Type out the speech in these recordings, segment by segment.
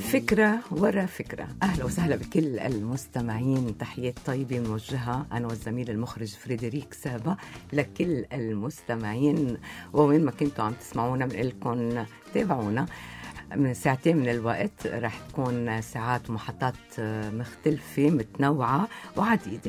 فكرة ورا فكرة. أهلا وسهلا بكل المستمعين، تحيات طيبة موجهة أنا والزميل المخرج فريدريك سابا لكل المستمعين، ووين ما كنتوا عم تسمعونا بنقول لكم تابعونا. من ساعتين من الوقت رح تكون ساعات ومحطات مختلفة متنوعة وعديدة.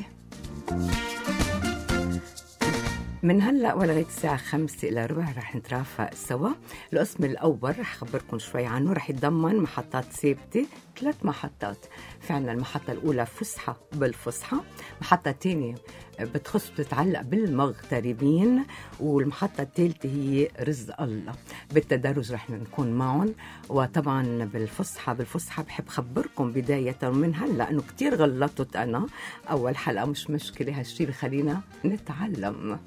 من هلأ ولغاية الساعة 5:15 رح نترافق سوا. القسم الأول رح خبركم شوي عنه، رح يتضمن محطات ثابتة، 3 محطات. فعلا المحطة الأولى فسحة بالفسحة، المحطة الثانية بتتعلق بالمغتربين، والمحطة الثالثة هي رزق الله. بالتدرج رح نكون معهم. وطبعا بالفسحة بحب خبركم بداية من هلأ أنه كتير غلطت أنا أول حلقة، مش مشكلة، هالشي بخلينا نتعلم.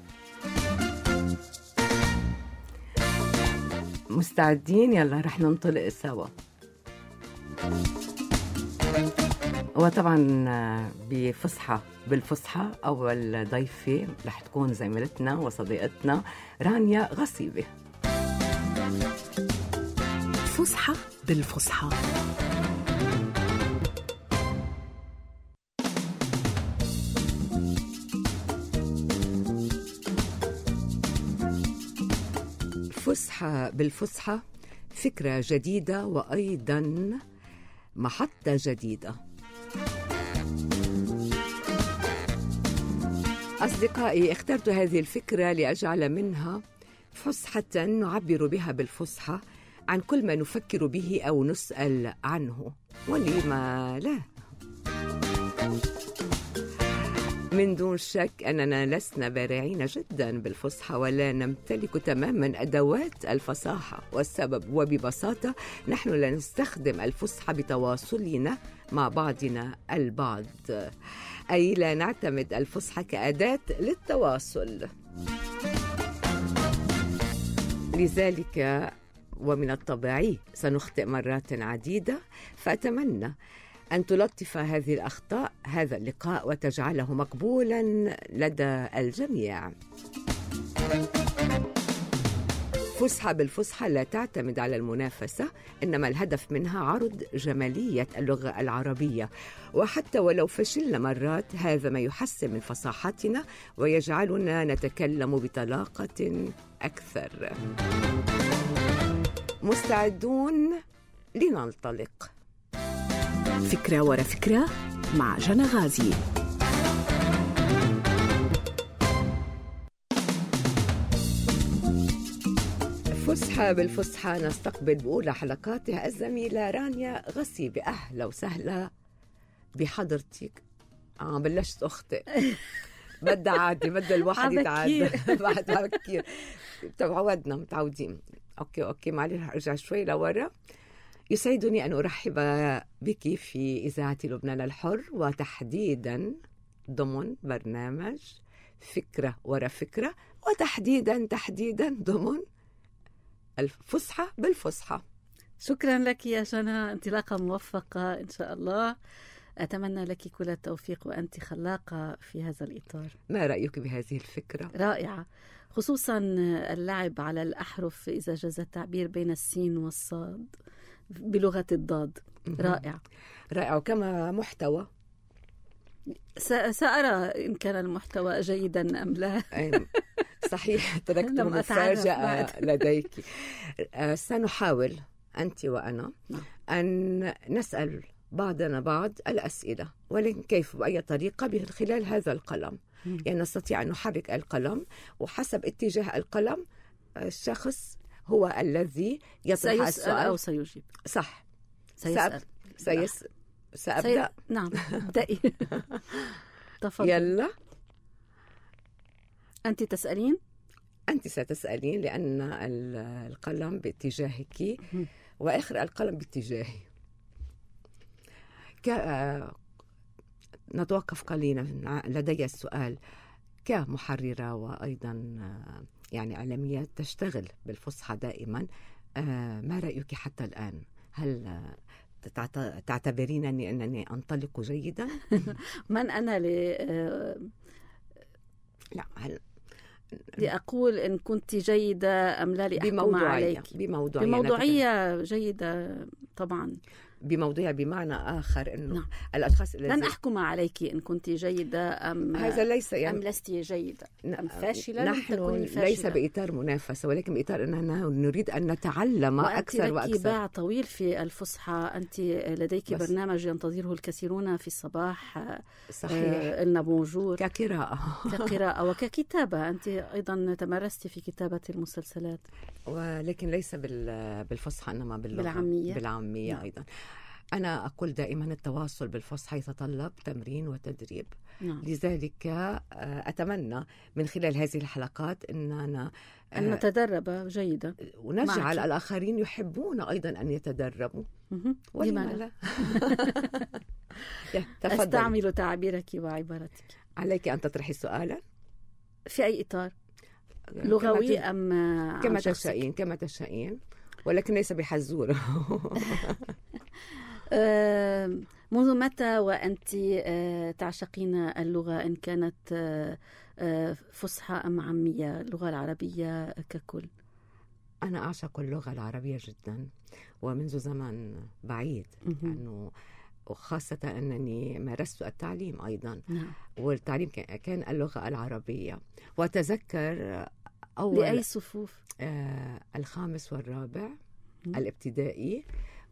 مستعدين؟ يلا رح ننطلق سوا. وطبعا بفسحة بالفسحة أول ضيفة رح تكون زميلتنا وصديقتنا رانيا غصيبة. فسحة بالفسحة. فسحة بالفسحة، فكرة جديدة وأيضا محطة جديدة. أصدقائي، اخترت هذه الفكرة لأجعل منها فسحة نعبر بها بالفسحة عن كل ما نفكر به أو نسأل عنه، ولما لا. من دون شك أننا لسنا بارعين جدا بالفصحى ولا نمتلك تماما أدوات الفصاحة، والسبب وببساطة نحن لا نستخدم الفصحى بتواصلنا مع بعضنا البعض، أي لا نعتمد الفصحى كأداة للتواصل. لذلك ومن الطبيعي سنخطئ مرات عديدة، فأتمنى أن تلطف هذه الأخطاء هذا اللقاء وتجعله مقبولا لدى الجميع. فسحة بالفسحة لا تعتمد على المنافسة، إنما الهدف منها عرض جمالية اللغة العربية، وحتى ولو فشلنا مرات هذا ما يحسن من فصاحتنا ويجعلنا نتكلم بطلاقة أكثر. مستعدون؟ لننطلق. فكرة ورا فكرة مع جنى غازي. فسحة بالفسحة نستقبل بأولى حلقاتها الزميلة رانيا غصيبة. أهلا وسهلا بحضرتك. بلشت أخطئ. بدأ عادي، بدأ الواحد يتعادل بعد بكير. تعودنا متعودين. أوكي معلش أرجع شوي لورا. يسعدني أن أرحب بك في إذاعة لبنان الحر، وتحديدا ضمن برنامج فكرة ورا فكرة، وتحديدا ضمن الفسحة بالفسحة. شكرا لك يا جنى، انطلاقة موفقة إن شاء الله. أتمنى لك كل التوفيق وأنت خلاقة في هذا الإطار. ما رأيك بهذه الفكرة؟ رائعة، خصوصا اللعب على الأحرف إذا جاز التعبير بين السين والصاد بلغة الضاد. رائع. وكما محتوى سأرى إن كان المحتوى جيدا أم لا. صحيح، تركت مفاجأة لديك. سنحاول أنت وأنا أن نسأل بعضنا بعض الأسئلة، ولكن كيف بأي طريقة؟ من خلال هذا القلم. يعني نستطيع أن نحرك القلم، وحسب اتجاه القلم الشخص هو الذي يطرح السؤال أو سيجيب. صح. سأبدأ. نعم، ابدأي. تفضل. يلا أنت تسألين؟ أنت ستسألين، لأن القلم باتجاهك وآخر القلم باتجاهي. نتوقف قليلا. لدي السؤال كمحررة وأيضا يعني إعلامية تشتغل بالفصحى دائما، ما رأيك حتى الآن؟ هل تعتبرين أنني أنطلق جيدا؟ من أنا لا لأقول إن كنت جيدة أم لا، لأحكم عليك بموضوعية جيدة طبعا. بموضوع بمعنى آخر إنه نعم. الأشخاص لن أحكم عليك إن كنت جيدة أم هذا ليس يعني أم لست جيدة أم فاشلة. نحن ليس بإطار منافسة، ولكن بإطار أننا نريد أن نتعلم أكثر وأكثر. وأنت لك باع طويل في الفصحى، أنت لديك برنامج ينتظره الكثيرون في الصباح. صحيح. قلنا بونجور كقراءة وككتابة. أنت أيضا تمرست في كتابة المسلسلات، ولكن ليس بالفصحى إنما بالعامية نعم. أيضا. أنا أقول دائما التواصل بالفصحى يتطلب تمرين وتدريب. نعم. لذلك أتمنى من خلال هذه الحلقات أن نتدرب جيدا ونجعل الآخرين يحبون أيضا أن يتدربوا. لماذا لا؟ أستعمل تعبيرك وعبارتك. عليك أن تطرحي سؤالا في أي إطار، لغوي أم كما تشائين، ولكن ليس بحزورة. منذ متى وأنت تعشقين اللغة، إن كانت فصحى أم عامية، اللغة العربية ككل؟ أنا أعشق اللغة العربية جدا، ومنذ زمن بعيد، أنه وخاصة أنني مارست التعليم أيضا. نعم. والتعليم كان اللغة العربية. وأتذكر لأي صفوف؟ الخامس والرابع الابتدائي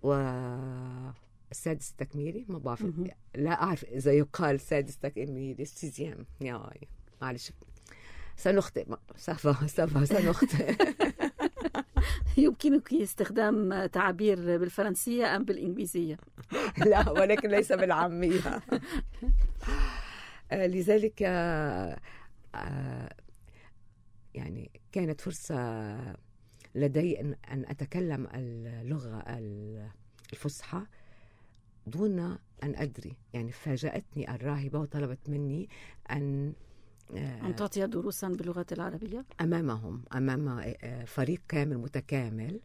والسادس تكميلي. ما بعرف، لا أعرف إذا يقال سادس تكميلي سيزيام. ياي معلش سنخطئ. سنخطئ. يمكنك استخدام تعابير بالفرنسية أم بالإنجليزية؟ لا، ولكن ليس بالعامية. لذلك يعني كانت فرصة لدي أن أتكلم اللغة الفصحى دون أن أدري. يعني فاجأتني الراهبة وطلبت مني أن تعطي دروسا باللغة العربية أمام فريق كامل متكامل.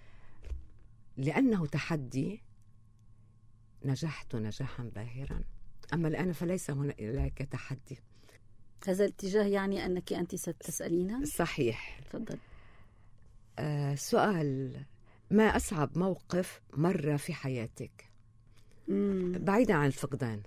لأنه تحدي نجحت نجاحا باهرا. أما الآن فليس هناك تحدي. هذا الاتجاه يعني أنت ستسألين؟ صحيح. تفضل. سؤال: ما أصعب موقف مر في حياتك بعيدا عن الفقدان؟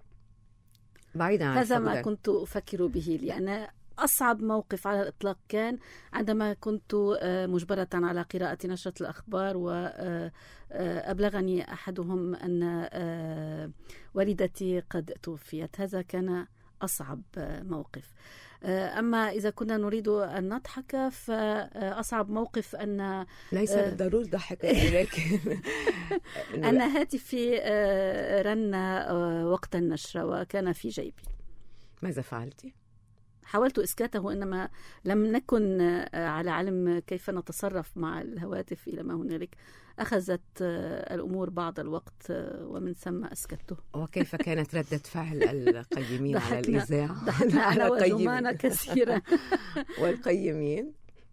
هذا ما كنت أفكر به، لأن أصعب موقف على الإطلاق كان عندما كنت مجبرة على قراءة نشرة الأخبار، وأبلغني أحدهم أن والدتي قد توفيت. هذا كان أصعب موقف. أما إذا كنا نريد أن نضحك، فأصعب موقف أن ليس ضروري ضحك، لكن أن هاتفي رن وقت النشرة وكان في جيبي. ماذا فعلتي؟ حاولت إسكاته، إنما لم نكن على علم كيف نتصرف مع الهواتف إلى ما هنالك. أخذت الأمور بعض الوقت ومن ثم أسكته. وكيف كانت ردة فعل القيمين على الإذاعة؟ ضحكنا أنا وزمانة كثيرا. والقيمين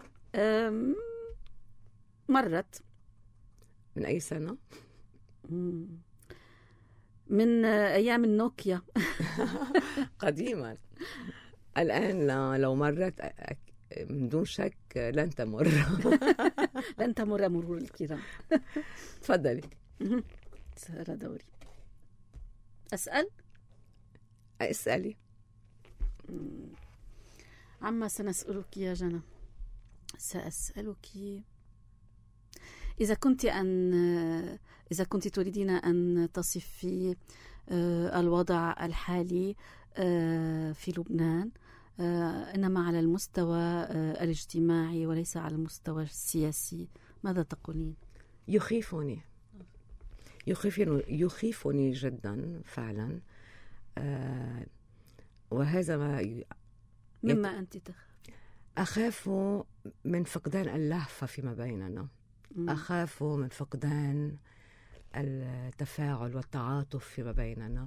مرت. من أي سنة؟ من أيام النوكيا. قديما. الآن لو مرت من دون شك لن تمر. لن تمر مرور الكرام. تفضلي. سهرة دوري. اسألي. عما سنسألك يا جنى، سأسألك إذا كنت تريدين أن تصفي الوضع الحالي في لبنان، إنما على المستوى الاجتماعي وليس على المستوى السياسي، ماذا تقولين؟ يخيفني جدا فعلا. وهذا مما أنت أخاف من فقدان اللهفة فيما بيننا. أخاف من فقدان التفاعل والتعاطف فيما بيننا.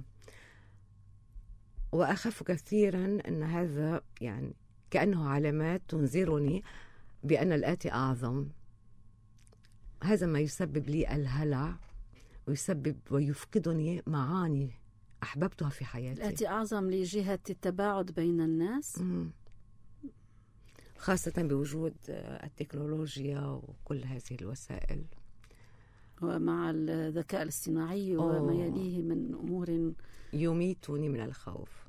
وأخاف كثيرا أن هذا يعني كأنه علامات تنذرني بأن الآتي أعظم. هذا ما يسبب لي الهلع ويفقدني معاني أحببتها في حياتي. الآتي أعظم لجهة التباعد بين الناس، خاصة بوجود التكنولوجيا وكل هذه الوسائل. ومع الذكاء الاصطناعي وما يليه من أمور. يميتني من الخوف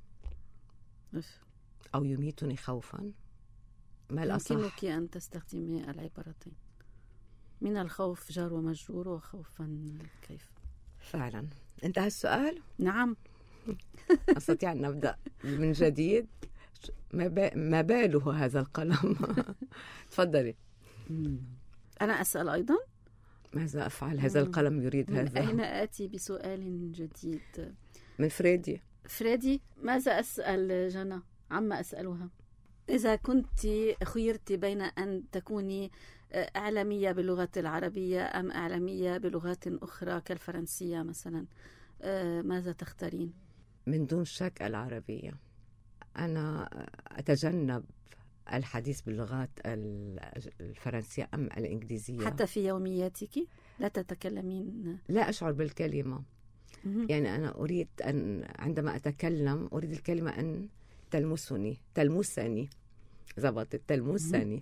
أو يميتني خوفا، ما الأصح؟ يمكنك أن تستخدمي العبارتين، من الخوف جار ومجرور، وخوفا كيف. فعلا انتهى السؤال؟ نعم. أستطيع أن نبدأ من جديد؟ ما باله هذا القلم؟ تفضلي. أنا أسأل أيضا. ماذا أفعل؟ هذا القلم يريد هذا. من أين آتي بسؤال جديد؟ من فريدي. ماذا أسأل جنى؟ عما أسألها. إذا كنت خيرت بين أن تكوني إعلامية باللغة العربية أم إعلامية بلغات أخرى كالفرنسية مثلا، ماذا تختارين؟ من دون شك العربية. أنا أتجنب الحديث باللغات الفرنسية أم الإنجليزية. حتى في يومياتك لا تتكلمين؟ لا أشعر بالكلمة. يعني أنا أريد أن عندما أتكلم أريد الكلمة أن تلمسني زبطت تلمسني.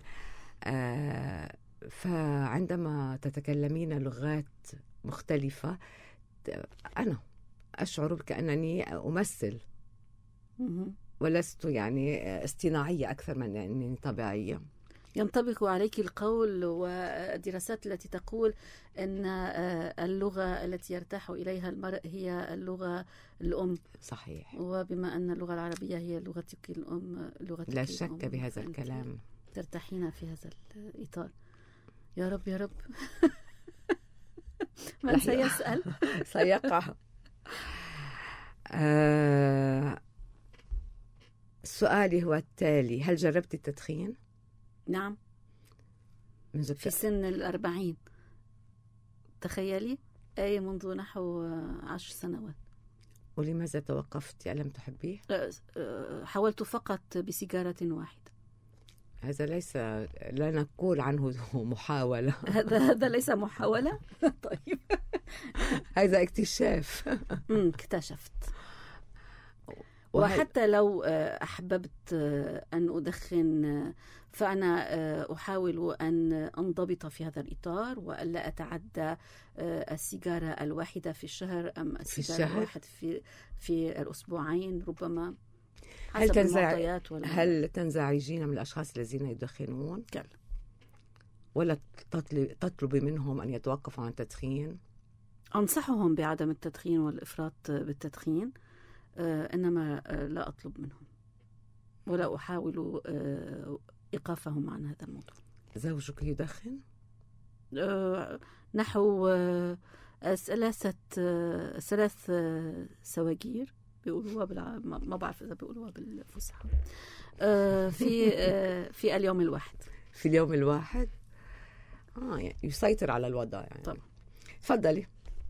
فعندما تتكلمين لغات مختلفة أنا أشعر كأنني أمثل، ولست يعني اصطناعية أكثر من أنني طبيعية. ينطبق عليك القول والدراسات التي تقول أن اللغة التي يرتاح إليها المرء هي اللغة الأم. صحيح. وبما أن اللغة العربية هي لغتك الأم، لا شك بهذا الكلام، ترتاحين في هذا الإطار. يا رب يا رب. من سيسأل؟ سيقع. سؤالي هو التالي: هل جربت التدخين؟ نعم، في سن 40. تخيلي، أي منذ نحو 10 سنوات. ولماذا توقفت؟ ألم تحبيه؟ حاولت فقط بسيجارة واحدة. هذا ليس، لا نقول عنه محاولة. هذا ليس محاولة. طيب. هذا اكتشاف. اكتشفت. وحتى لو أحببت أن أدخن فأنا أحاول أن أنضبط في هذا الإطار وألا أتعدى السيجارة الواحدة في الشهر أم السيجارة الواحدة في الأسبوعين ربما. هل تنزعجين من الأشخاص الذين يدخنون؟ كلا. ولا تطلبي منهم أن يتوقفوا عن التدخين؟ أنصحهم بعدم التدخين والإفراط بالتدخين، إنما لا أطلب منهم ولا أحاول إيقافهم عن هذا الموضوع. زوجك يدخن؟ نحو 3 سواجير بيقولوها ما بعرف إذا بيقولوها بالفصحى. في اليوم الواحد. في اليوم الواحد؟ يعني يسيطر على الوضع يعني. طبعا. تفضلي.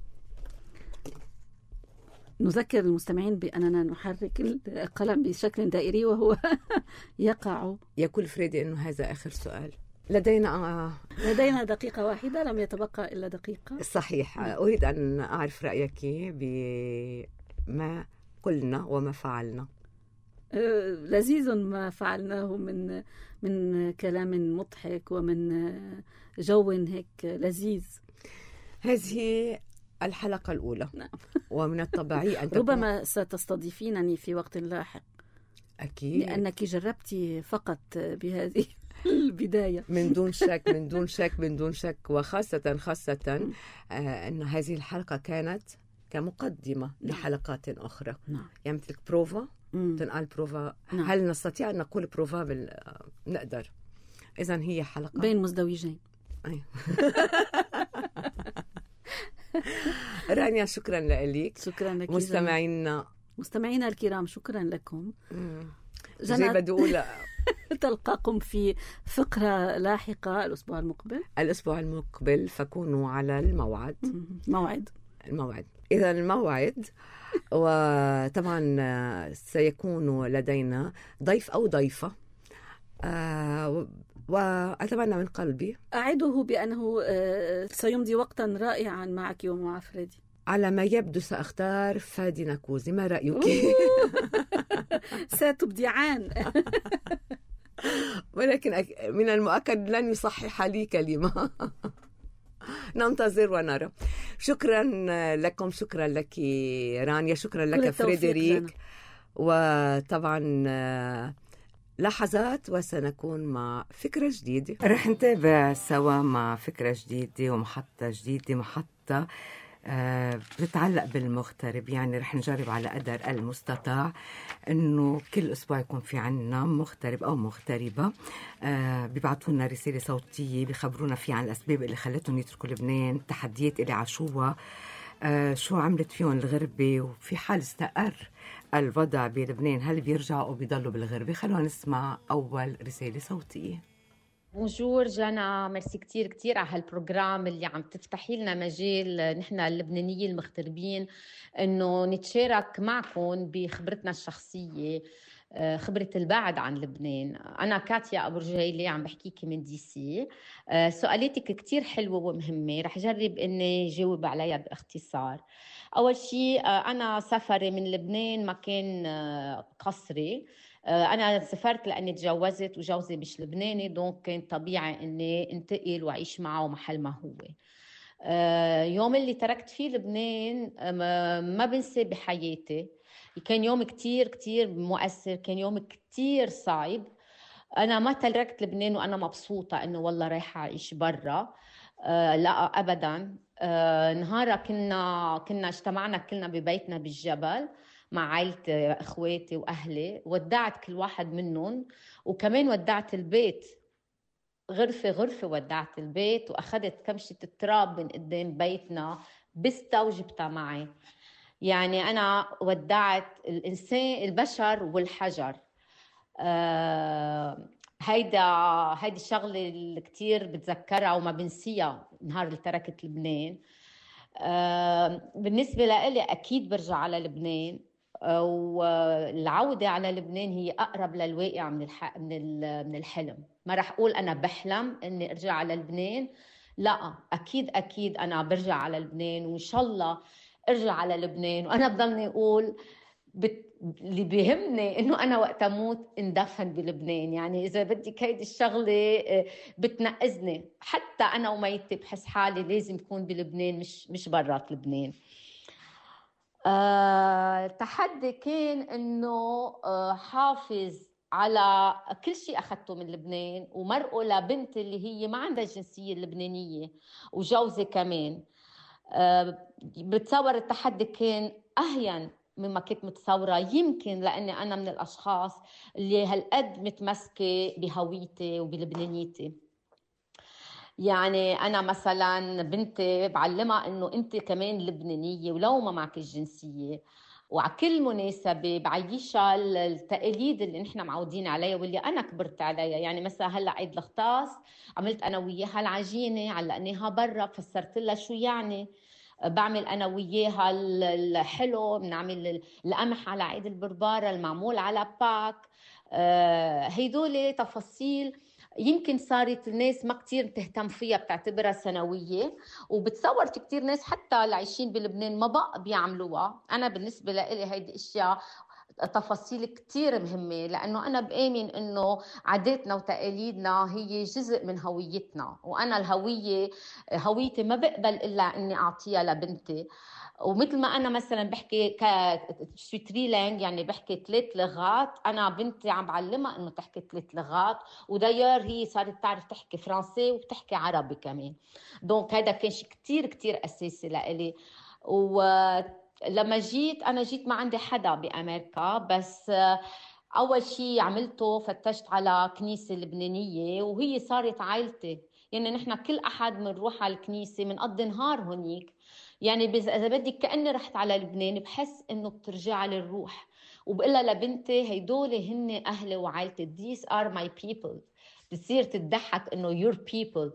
نذكر المستمعين بأننا نحرك القلم بشكل دائري وهو يقع. يقول فريدي أنه هذا آخر سؤال. لدينا دقيقة واحدة، لم يتبقى إلا دقيقة. صحيح. أريد أن أعرف رأيك بما قلنا وما فعلنا. لذيذ ما فعلناه من كلام مضحك ومن جو هيك لذيذ. هذه الحلقة الأولى. نعم. ومن الطبيعي أن ربما ستستضيفينني في وقت لاحق. أكيد. لأنك جربتي فقط بهذه البداية. من دون شك وخاصة أن هذه الحلقة كانت كمقدمة لحلقات أخرى. نعم. يعني مثل بروفا، تنقال بروفا. نعم. هل نستطيع أن نقول بروفا نقدر؟ إذن هي حلقة بين مزدوجين. رانيا، شكرا لك. شكرا لك. مستمعينا الكرام، شكرا لكم. زي بدي أقول تلقاكم في فقرة لاحقة الأسبوع المقبل فكونوا على الموعد. إذا الموعد. وطبعا سيكون لدينا ضيف أو ضيفة، وأتمنى من قلبي أعده بأنه سيمضي وقتا رائعا معك ومع فريدي. على ما يبدو سأختار فادي ناكوزي. ما رأيك؟ ستبدعان. ولكن من المؤكد لن يصحح لي كلمة. ننتظر ونرى. شكرا لكم، شكرا لك رانيا، شكرا لك فريدريك. وطبعا لحظات وسنكون مع فكرة جديدة. رح نتابع سوا مع فكرة جديدة ومحطة جديدة، محطة بتتعلق بالمغترب. يعني رح نجرب على قدر المستطاع انه كل اسبوع يكون في عنا مغترب او مغتربة بيبعثوا لنا رسالة صوتية بيخبرونا فيها عن الاسباب اللي خلتهم يتركوا لبنان، التحديات اللي عاشوها، شو عملت فيهم الغربة، وفي حال استقر الوضع بلبنان هل بيرجعوا او بيضلوا بالغربة. خلونا نسمع اول رسالة صوتية. بونجور جانا، ميرسي كتير كتير على هالبروجرام اللي عم تفتحي لنا مجال نحن اللبنانيين المغتربين انه نتشارك معكم بخبرتنا الشخصية، خبرة البعد عن لبنان. أنا كاتيا أبو رجيلي عم بحكيكي من دي سي. سؤالاتك كتير حلوة ومهمة، رح جرب إني جاوب عليها باختصار. أول شيء أنا سفري من لبنان ما كان قصري. أنا سافرت لأني تجوزت وجوزي مش لبناني، دونك كان طبيعي إني انتقل وأعيش معه محل ما هو. يوم اللي تركت فيه لبنان ما بنسى بحياتي، كان يوم كتير كتير مؤثر، كان يوم كتير صعب. أنا ما تركت لبنان وأنا مبسوطة إنه والله رايحة أعيش برا، لا أبدا. نهارا كنا اجتمعنا كلنا ببيتنا بالجبل مع عائلتي، اخواتي واهلي، ودعت كل واحد منهم، وكمان ودعت البيت غرفه غرفه، ودعت البيت واخذت كمشه التراب من قدام بيتنا بستا وجبتها معي. يعني انا ودعت الانسان، البشر والحجر. هيدي الشغله اللي كتير بتذكرها وما بنسيها نهار اللي تركت لبنان. بالنسبة لي أكيد برجع على لبنان، والعودة على لبنان هي أقرب للواقع من الحلم. ما رح أقول أنا بحلم أني أرجع على لبنان، لا، أكيد أكيد أنا برجع على لبنان، وإن شاء الله أرجع على لبنان. وأنا بضلني أقول اللي بيهمني انه انا وقت اموت اندفن بلبنان. يعني اذا بدك هيدي الشغله بتنقذني، حتى انا وميتي بحس حالي لازم اكون بلبنان مش برات لبنان. التحدي كان انه حافظ على كل شيء اخذته من لبنان، ومرقه لبنتي اللي هي ما عندها الجنسيه اللبنانيه، وجوزي كمان. بتصور التحدي كان اهين مما كنت متصورة، يمكن لأني أنا من الأشخاص اللي هالقد متمسكة بهويتي وبلبنانيتي. يعني أنا مثلا بنتي بعلمها إنه أنت كمان لبنانية ولو ما معك الجنسية، وعلى كل مناسبة بعيشها التقاليد اللي نحن معودين عليها واللي أنا كبرت عليها. يعني مثلا هلأ عيد الغطاس عملت أنا وياها العجينة، علقناها برا، فسرت لها شو يعني بعمل أنا وياها الحلو، بنعمل القمح على عيد البربارة المعمول على باك. هيدول تفاصيل يمكن صارت الناس ما كتير تهتم فيها، بتعتبرها سنوية، وبتصور في كتير ناس حتى العايشين بلبنان ما بقى بيعملوها. أنا بالنسبة لي هيدي إشياء تفاصيل كتير مهمة، لأنه أنا بآمن أنه عاداتنا وتقاليدنا هي جزء من هويتنا، وأنا هويتي ما بقبل إلا أني أعطيها لبنتي. ومثل ما أنا مثلا بحكي كسويتريلانج، يعني بحكي 3 لغات، أنا بنتي عم بعلمها أنه تحكي 3 لغات، وداير هي صارت تعرف تحكي فرنسي وبتحكي عربي كمان. دونك هذا كان شيء كتير كتير أساسي لإلي. لما أنا جيت ما عندي حدا بأمريكا، بس أول شيء عملته فتشت على كنيسة لبنانية، وهي صارت عائلتي. يعني نحن كل أحد منروح على الكنيسة منقضي نهار هونيك. يعني إذا بدك كأني رحت على لبنان، بحس إنه بترجع لي الروح، وبقولها لبنتي هيدول هن أهلي وعائلتي. These are my people. بتصير تضحك إنه your people.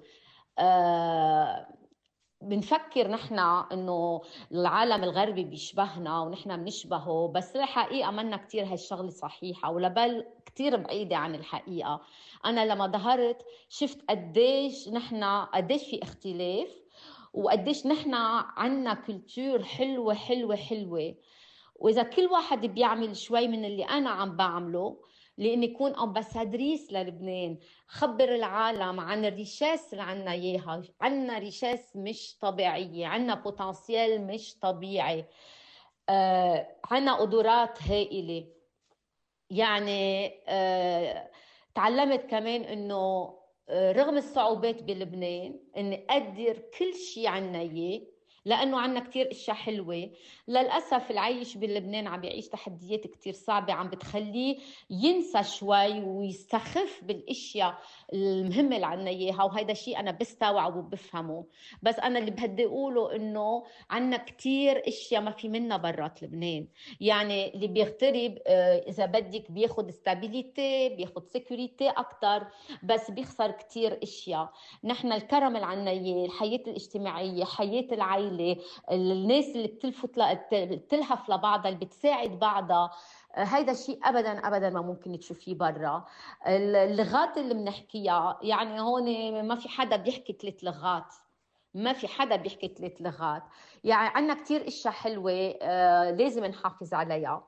بنفكر نحن إنه العالم الغربي بيشبهنا ونحن بنشبهه، بس الحقيقة منا كتير هالشغلة صحيحة، ولبل كتير بعيدة عن الحقيقة. أنا لما ظهرت شفت قديش في اختلاف، وقديش نحن عنا كولتور حلوة حلوة حلوة. وإذا كل واحد بيعمل شوي من اللي أنا عم بعمله، لأني يكون أمباسادريس للبنان، خبر العالم عن الريشاس اللي عنا إياها. عنا ريشاس مش طبيعية، عنا بوتنسيال مش طبيعي، عنا قدرات هائلة. يعني تعلمت كمان إنه رغم الصعوبات بلبنان إني أقدر كل شيء عنا إياه، لأنه عنا كتير إشياء حلوة. للأسف العيش بلبنان عم بيعيش تحديات كتير صعبة، عم بتخليه ينسى شوي ويستخف بالإشياء المهمة اللي عنا إياها، وهيدا شيء أنا بستوعب وبفهمه. بس أنا اللي بدي أقوله إنه عنا كتير إشياء ما في منها برات لبنان. يعني اللي بيغترب إذا بدك بياخد ستابيليتي، بياخد سيكوريتي أكتر، بس بيخسر كتير إشياء. نحن الكرم اللي عنا إياه، الحياة الاجتماعية، حياة العائلة، الناس اللي بتلهف لبعضها، اللي بتساعد بعضها، هيدا الشيء أبداً ما ممكن تشوفيه برا. اللغات اللي بنحكيها، يعني هون ما في حدا بيحكي 3 لغات، ما في حدا بيحكي 3 لغات. يعني عنا كتير إشياء حلوة لازم نحافظ عليها.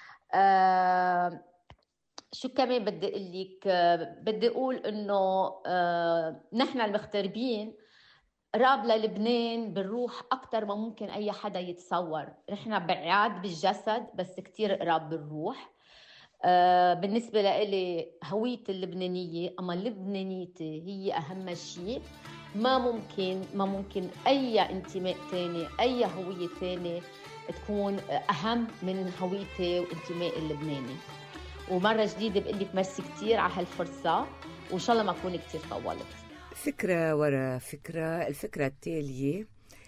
شو كمان بدي أقول لك؟ بدي أقول إنه نحن المغتربين قراب للبنان بالروح أكتر ما ممكن أي حدا يتصور. نحن بعاد بالجسد بس كتير قراب بالروح. بالنسبة لإلي هويتي اللبنانية، أما لبنانيتي هي أهم شيء. ما ممكن أي انتماء تاني، أي هوية تانية تكون أهم من هويتي وانتمائي اللبناني. ومرة جديدة بقول لك ميرسي كتير على هالفرصة، وإن شاء الله ما أكون كتير طولت. فكرة ورا فكرة. الفكرة التالية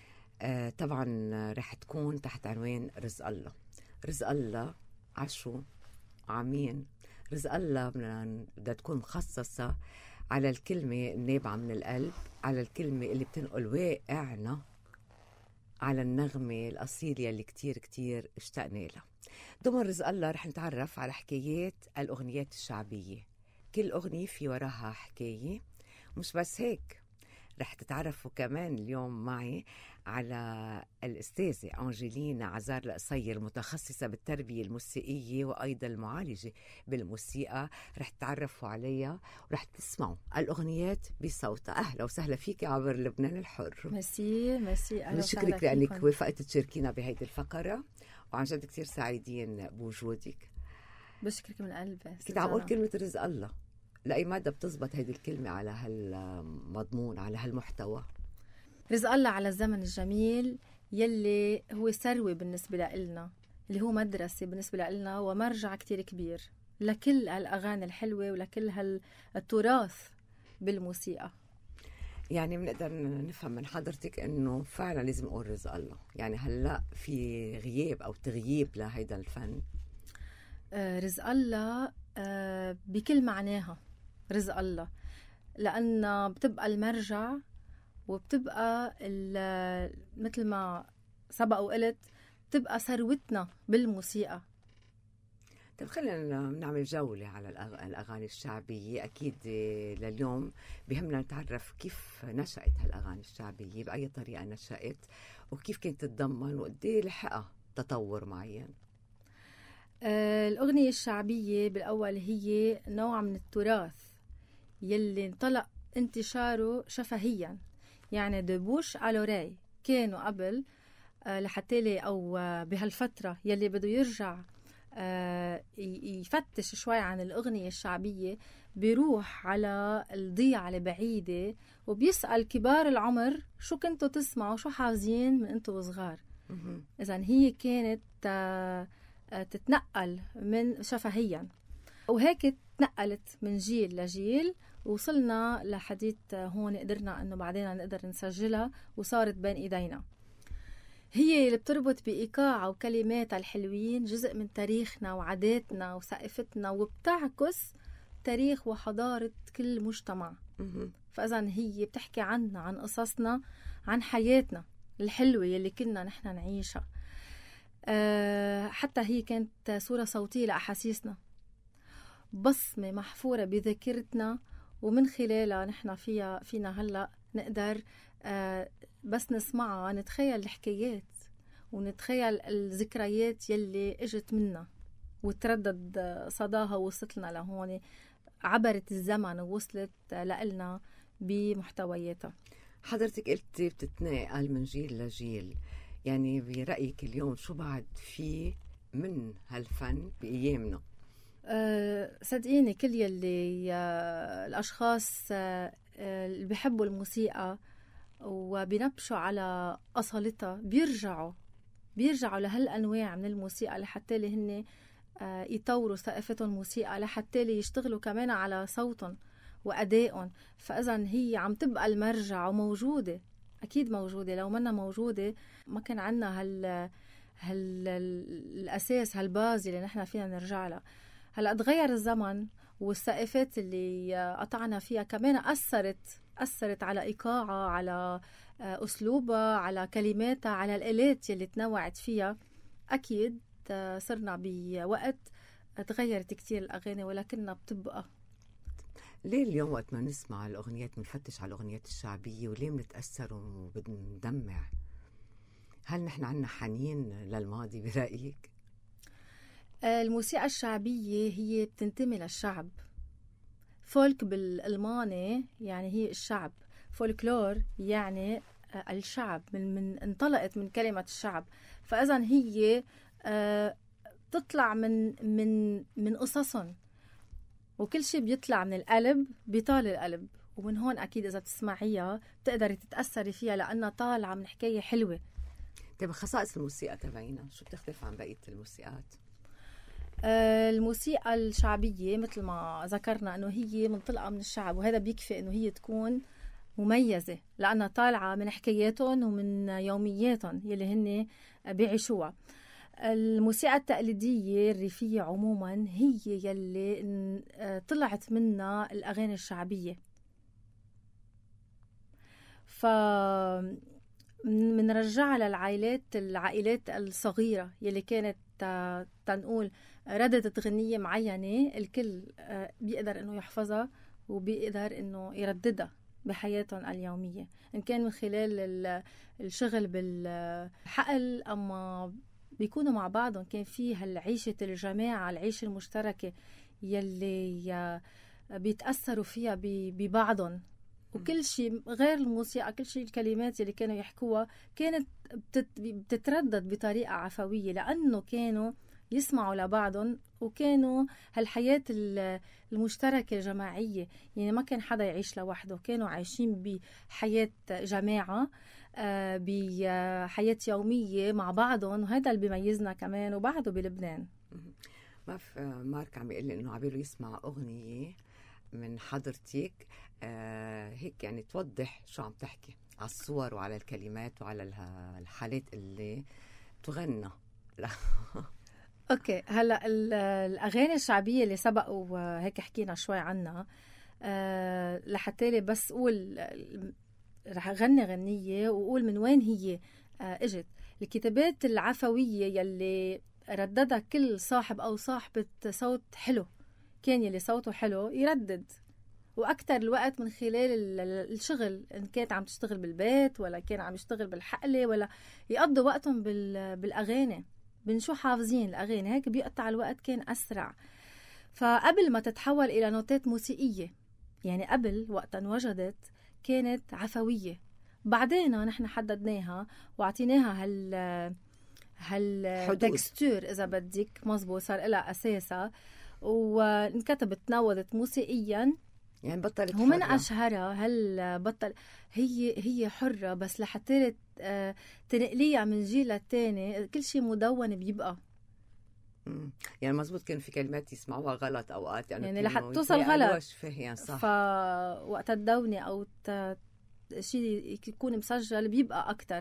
طبعا رح تكون تحت عنوان رزق الله. رزق الله عشو عامين. رزق الله بدها تكون مخصصة على الكلمة النابعة من القلب، على الكلمة اللي بتنقل واقعنا، على النغمة الأصيلة اللي كتير كتير اشتقنا لها. ضمن رزق الله رح نتعرف على حكايات الأغنيات الشعبية. كل أغنية في وراها حكاية. مش بس هيك، رح تتعرفوا كمان اليوم معي على الأستاذة أنجلينا عزار القصير، متخصصة بالتربية الموسيقية وأيضا المعالجة بالموسيقى. رح تتعرفوا عليها ورح تسمعوا الأغنيات بصوتها. أهلا وسهلا فيك عبر لبنان الحر. ميرسي نشكرك لأنك وافقت تشاركينا بهيدي الفقرة، وعن جد كتير سعيدين بوجودك. بشكرك من قلبي. كنت عم أقول كلمة رزق الله، لأي مدى بتزبط هيدي الكلمة على هالمضمون، على هالمحتوى؟ رزق الله على الزمن الجميل يلي هو ثروة بالنسبة لنا، اللي هو مدرسة بالنسبة لنا ومرجع كتير كبير لكل هالأغاني الحلوة ولكل هالتراث بالموسيقى. يعني بنقدر نفهم من حضرتك إنه فعلا لازم نقول رزق الله. يعني هلأ في غياب أو تغييب لهيدا الفن. رزق الله بكل معناها رزق الله، لأن بتبقى المرجع وبتبقى مثل ما سبق وقلت بتبقى ثروتنا بالموسيقى. طيب خلينا نعمل جولة على الأغاني الشعبية. أكيد لليوم بهمنا نتعرف كيف نشأت هالأغاني الشعبية، بأي طريقة نشأت، وكيف كانت تتضمن، وقديه لحقها تطور معين. الأغنية الشعبية بالأول هي نوع من التراث يلي انطلق انتشاره شفهيا. يعني دبوش ألوري كانوا قبل لحتى أو بهالفترة يلي بده يرجع يفتش شوي عن الأغنية الشعبية، بيروح على الضيعة البعيدة وبيسأل كبار العمر شو كنتوا تسمعوا، شو حافظين من انتوا صغار. إذن هي كانت تتنقل من شفهيا، وهيك تنقلت من جيل لجيل، وصلنا لحديث هون قدرنا انه بعدين نقدر نسجلها وصارت بين ايدينا. هي اللي بتربط بإيقاع وكلمات الحلوين جزء من تاريخنا وعاداتنا وثقافتنا، وبتعكس تاريخ وحضارة كل مجتمع. فإذا هي بتحكي عنا، عن قصصنا، عن حياتنا الحلوة اللي كنا نحن نعيشها. حتى هي كانت صورة صوتية لأحاسيسنا، بصمة محفورة بذاكرتنا، ومن خلالها نحن فينا هلأ نقدر بس نسمعها نتخيل الحكايات ونتخيل الذكريات يلي اجت منا. وتردد صداها وصلت لنا لهون، عبرت الزمن ووصلت لنا بمحتوياتها. حضرتك قلتي بتتنقل من جيل لجيل، يعني برأيك اليوم شو بعد في من هالفن بأيامنا؟ صدقيني كل يلي الأشخاص اللي بيحبوا الموسيقى وبينبشوا على أصالتها بيرجعوا لهالأنواع من الموسيقى لحتى اللي هن يطوروا ثقافتهم الموسيقى، لحتى اللي يشتغلوا كمان على صوتهم وأدائهم. فإذا هي عم تبقى المرجع وموجودة، أكيد موجودة. لو منا موجودة ما كان عنا الأساس، هالباز اللي نحن فينا نرجع لها. هلأ تغير الزمن والثقافات اللي قطعنا فيها كمان أثرت على إيقاعها، على أسلوبها، على كلماتها، على الآلات اللي تنوعت فيها. أكيد صرنا بوقت تغيرت كتير الأغاني، ولكنها بتبقى. ليه اليوم وقت ما نسمع الأغنيات منفتش على الأغنيات الشعبية، وليه منتأثر وبندمع؟ هل نحن عنا حنين للماضي برأيك؟ الموسيقى الشعبية هي بتنتمي للشعب. فولك بالألماني يعني هي الشعب، فولكلور يعني الشعب، من انطلقت من كلمة الشعب. فإذا هي تطلع من قصصهم، وكل شيء بيطلع من القلب بيطال القلب. ومن هون أكيد إذا تسمعيها بتقدري تتأثري فيها لأنها طالعة من حكاية حلوة. طيب خصائص الموسيقى تبعينا شو بتختلف عن بقية الموسيقات؟ الموسيقى الشعبية مثل ما ذكرنا أنه هي منطلقة من الشعب، وهذا بيكفي أنه هي تكون مميزة لأنها طالعة من حكاياتهم ومن يومياتهم يلي هن بيعيشوها. الموسيقى التقليدية الريفية عموما هي يلي طلعت منها الأغاني الشعبية. منرجعها العائلات الصغيرة يلي كانت تنقول رددت غنية معينة، الكل بيقدر انه يحفظها وبيقدر انه يرددها بحياتهم اليومية، ان كان من خلال الشغل بالحقل، اما بيكونوا مع بعضهم. كان في هالعيشة الجماعة، العيشة المشتركة يلي بيتأثروا فيها ببعضهم. وكل شيء غير الموسيقى، كل شيء الكلمات اللي كانوا يحكوها كانت بتتردد بطريقة عفوية، لأنه كانوا يسمعوا لبعضهم، وكانوا هالحياة المشتركة الجماعية. يعني ما كان حدا يعيش لوحده، كانوا عايشين بحياة جماعة، بحياة يومية مع بعضهم. وهذا اللي بيميزنا كمان وبعده بلبنان. مارك عم يقول لي إنه عبيله يسمع أغنية من حضرتك هيك يعني توضح شو عم تحكي على الصور وعلى الكلمات وعلى الحالات اللي تغنى. اوكي، هلا الاغاني الشعبيه اللي سبق وهيك حكينا شوي عنها، لحتى لي بس اقول رح اغني غنيه واقول من وين هي اجت. الكتابات العفويه يلي رددها كل صاحب او صاحبه صوت حلو، كان يلي صوته حلو يردد، واكثر الوقت من خلال الشغل، ان كانت عم تشتغل بالبيت ولا كان عم يشتغل بالحقله، ولا يقضوا وقتهم بالاغاني. بنشو حافظين الاغاني، هيك بيقطع الوقت كان اسرع. فقبل ما تتحول الى نوتات موسيقيه، يعني قبل وقت انوجدت كانت عفويه، بعدين نحن حددناها واعطيناها هالتكستور اذا بدك، مزبوط، صار لها اساسها وانكتبت تنوضت موسيقيا. يعني بطلت ومن أشهرها بطل هي حرة، بس لحتى تنقليها من جيل للتاني كل شيء مدون بيبقى. يعني مزبوط، كان في كلمات يسمعوها غلط أوقات، يعني لحتى توصل غلط صح. فوقت الدوني أو شيء يكون مسجل بيبقى أكتر.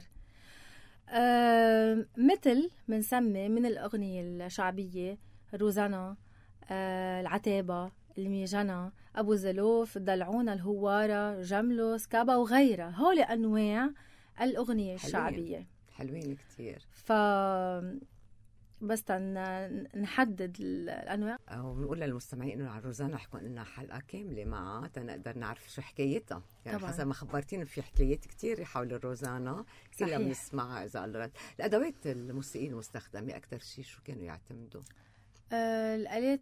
مثل منسمي من الأغنية الشعبية روزانا، العتابة، الميجنة، أبو زلوف، دلعونا، الهوارة، جملو، سكابا وغيرها. هول أنواع الأغنية الشعبية حلوين كتير. بس نحدد الأنواع. ونقول للمستمعين إنه على روزانا حكون لنا حلقة كاملة معها تنقدر نعرف شو حكايتها. يعني طبعاً. حسب ما خبرتين في حكايات كتير حول الروزانا كلها بنسمعها. إذا قلت الأدوات الموسيقية المستخدمة أكتر شيء شو كانوا يعتمدوا؟ الآلات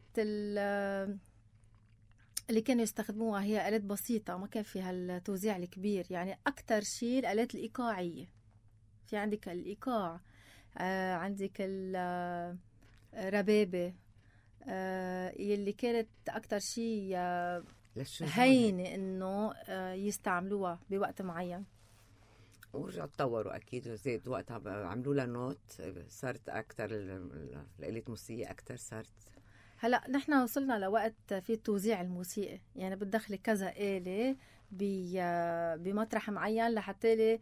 اللي كانوا يستخدموها هي آلات بسيطة، ما كان فيها التوزيع الكبير. يعني أكتر شيء الآلات الإيقاعية. في عندك الإيقاع، عندك الربابة، يلي كانت أكتر شيء هينة إنه يستعملوها بوقت معين. ورجعوا تطوروا أكيد وزيد وقتها عملوا لها نوت، صارت أكتر الآلات الموسيقية أكتر صارت. هلا نحن وصلنا لوقت في التوزيع الموسيقي، يعني بتدخلي كذا آلة بمطرح معين لحتى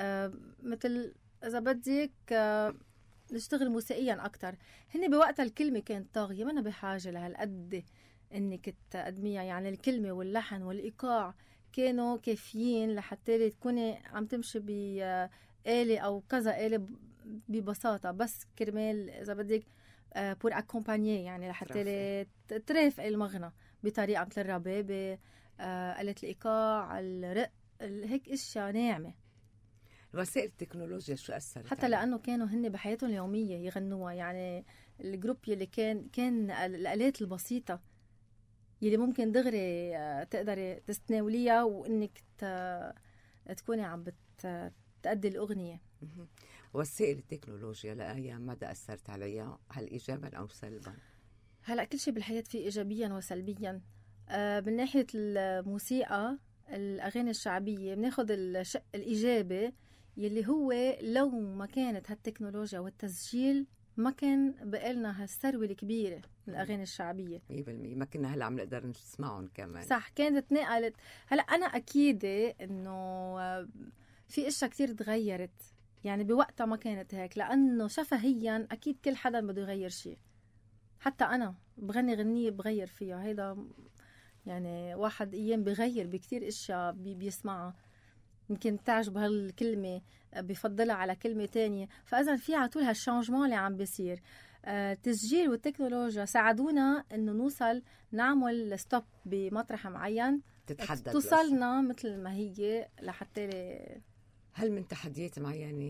مثل إذا بدك نشتغل موسيقيا أكتر. هني بوقتها الكلمة كانت طاغية، ما أنا بحاجة لهالقد إنك تقدميها. يعني الكلمة واللحن والإيقاع كانوا كافيين لحتى تكوني عم تمشي بآلة أو كذا آلة ببساطة، بس كرمال إذا بدك بور أكومبانيي، يعني لحتى ترافق المغنى بطريقة مثل الربابة، آلة الإيقاع، الرق، هيك إشياء ناعمة. وسائل التكنولوجيا شو أثرت حتى لأنه كانوا هن بحياتهم اليومية يغنوها. يعني الجروب يلي كان الآلات البسيطة يلي ممكن دغري تقدري تستناوليها وإنك تكوني عم تأدي الأغنية. وسائل التكنولوجيا لأي مدى أثرت عليها، هل إيجابا أو سلبا؟ هلأ كل شيء بالحياة فيه إيجابيا وسلبيا. من ناحية الموسيقى الأغاني الشعبية بناخد الشق الإيجابي يلي هو لو ما كانت هالتكنولوجيا والتسجيل ما كان بقالنا هالثروة الكبيرة من الأغاني الشعبية 100%. ما كنا هلا عم نقدر نسمعهم كمان. صح، كانت نقلت. هلا أنا أكيدة إنه في إشياء كتير تغيرت، يعني بوقتها ما كانت هيك، لأنه شفهيا أكيد كل حدا بده يغير شيء. حتى أنا بغني غنية بغير فيها، هيدا يعني واحد أيام بغير بكتير إشياء بيسمعها، يمكن تعجب هالكلمة بفضلها على كلمة تانية. فإذا في عطول هالشانجمان اللي عم بيصير. التسجيل والتكنولوجيا ساعدونا إنه نوصل نعمل ستوب بمطرح معين توصلنا مثل ما هي لحتى. هل من تحديات معينة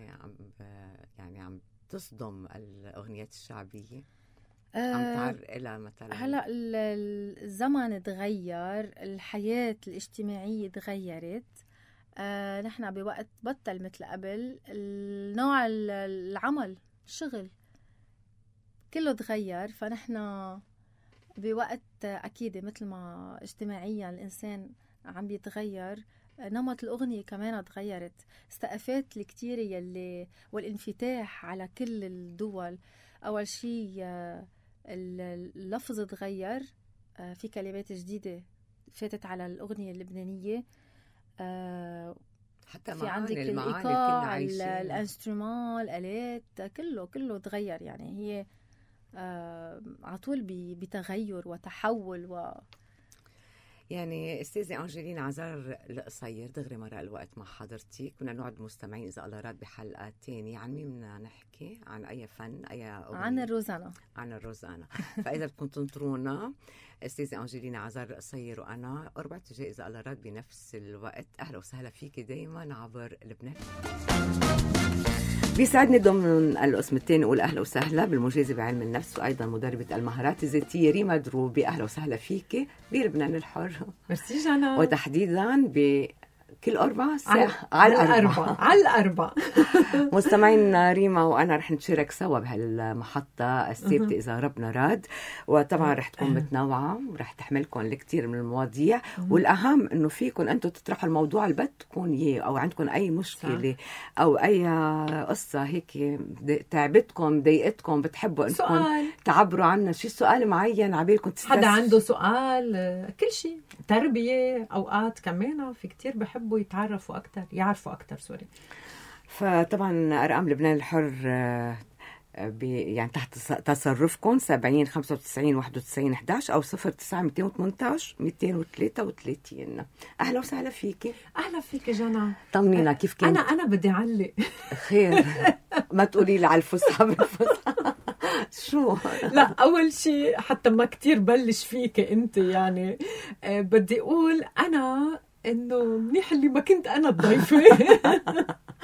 عم تصدم الأغنيات الشعبية؟ عم تعرق لها مثلا؟ هلا الزمن تغير، الحياة الاجتماعية تغيرت. نحن بوقت بطل مثل قبل، النوع العمل الشغل كله تغير. فنحن بوقت أكيد مثل ما اجتماعيا الإنسان عم بيتغير، نمط الأغنية كمان تغيرت. الثقافات الكتيرة يلي والانفتاح على كل الدول. أول شيء اللفظ تغير، في كلمات جديدة فاتت على الأغنية اللبنانية. حتى في عندك الإيقاع، الانسترومان، الآلات، كله تغير. يعني هي عطول بتغير وتحول يعني أستاذة أنجلينا عزار القصير، دغري مرة الوقت مع حضرتك. بدنا نقعد مستمعين إذا الله راد بحلقة تانية. عن مين بدنا نحكي؟ عن أي فن؟ أي أغنية؟ عن الروزانا. فإذا بدكم تنطرونا أستاذة أنجلينا عزار القصير وأنا قربت جاي إذا الله راد بنفس الوقت. أهلا وسهلا فيك دايما عبر لبنان. بيسعدني ضمن القسم الثاني أقول أهلا وسهلا بالمجازة بعلم النفس وأيضا مدربة المهارات الذاتية ريما دروبي. أهلا وسهلا فيك بلبنان الحر. ميرسي جانا. وتحديدا بكل 4 ساعة على الأربع. مستمعين ريما وأنا رح نشارك سوا بهالمحطة الثابتة إذا ربنا راد، وطبعا رح تكون متنوعة ورح تحملكم الكثير من المواضيع. والأهم إنه فيكم أنتم تطرحوا الموضوع اللي بدكم إياه، أو عندكم أي مشكلة أو أي قصة هيك تعبتكم ضايقتكم بتحبوا أنكم تعبروا عنها. شي سؤال معين عبالكم حدا عنده سؤال، كل شيء تربية، أوقات كمان في كتير بحبوا يتعرفوا أكتر، يعرفوا أكتر. سوري. فطبعا أرقام لبنان الحر يعني تحت تصرفكم 70 95 91 11 أو 09 218 233. أهلا وسهلا فيكي. أهلا فيكي جانا. طمنينا كيف كنت؟ أنا بدي أعلق. خير. ما تقولي لي على الفسحة بالفسحة. شو؟ لا، أول شيء حتى ما كتير بلش فيكي أنت، يعني بدي أقول أنا إنه منيح اللي ما كنت أنا الضيفة.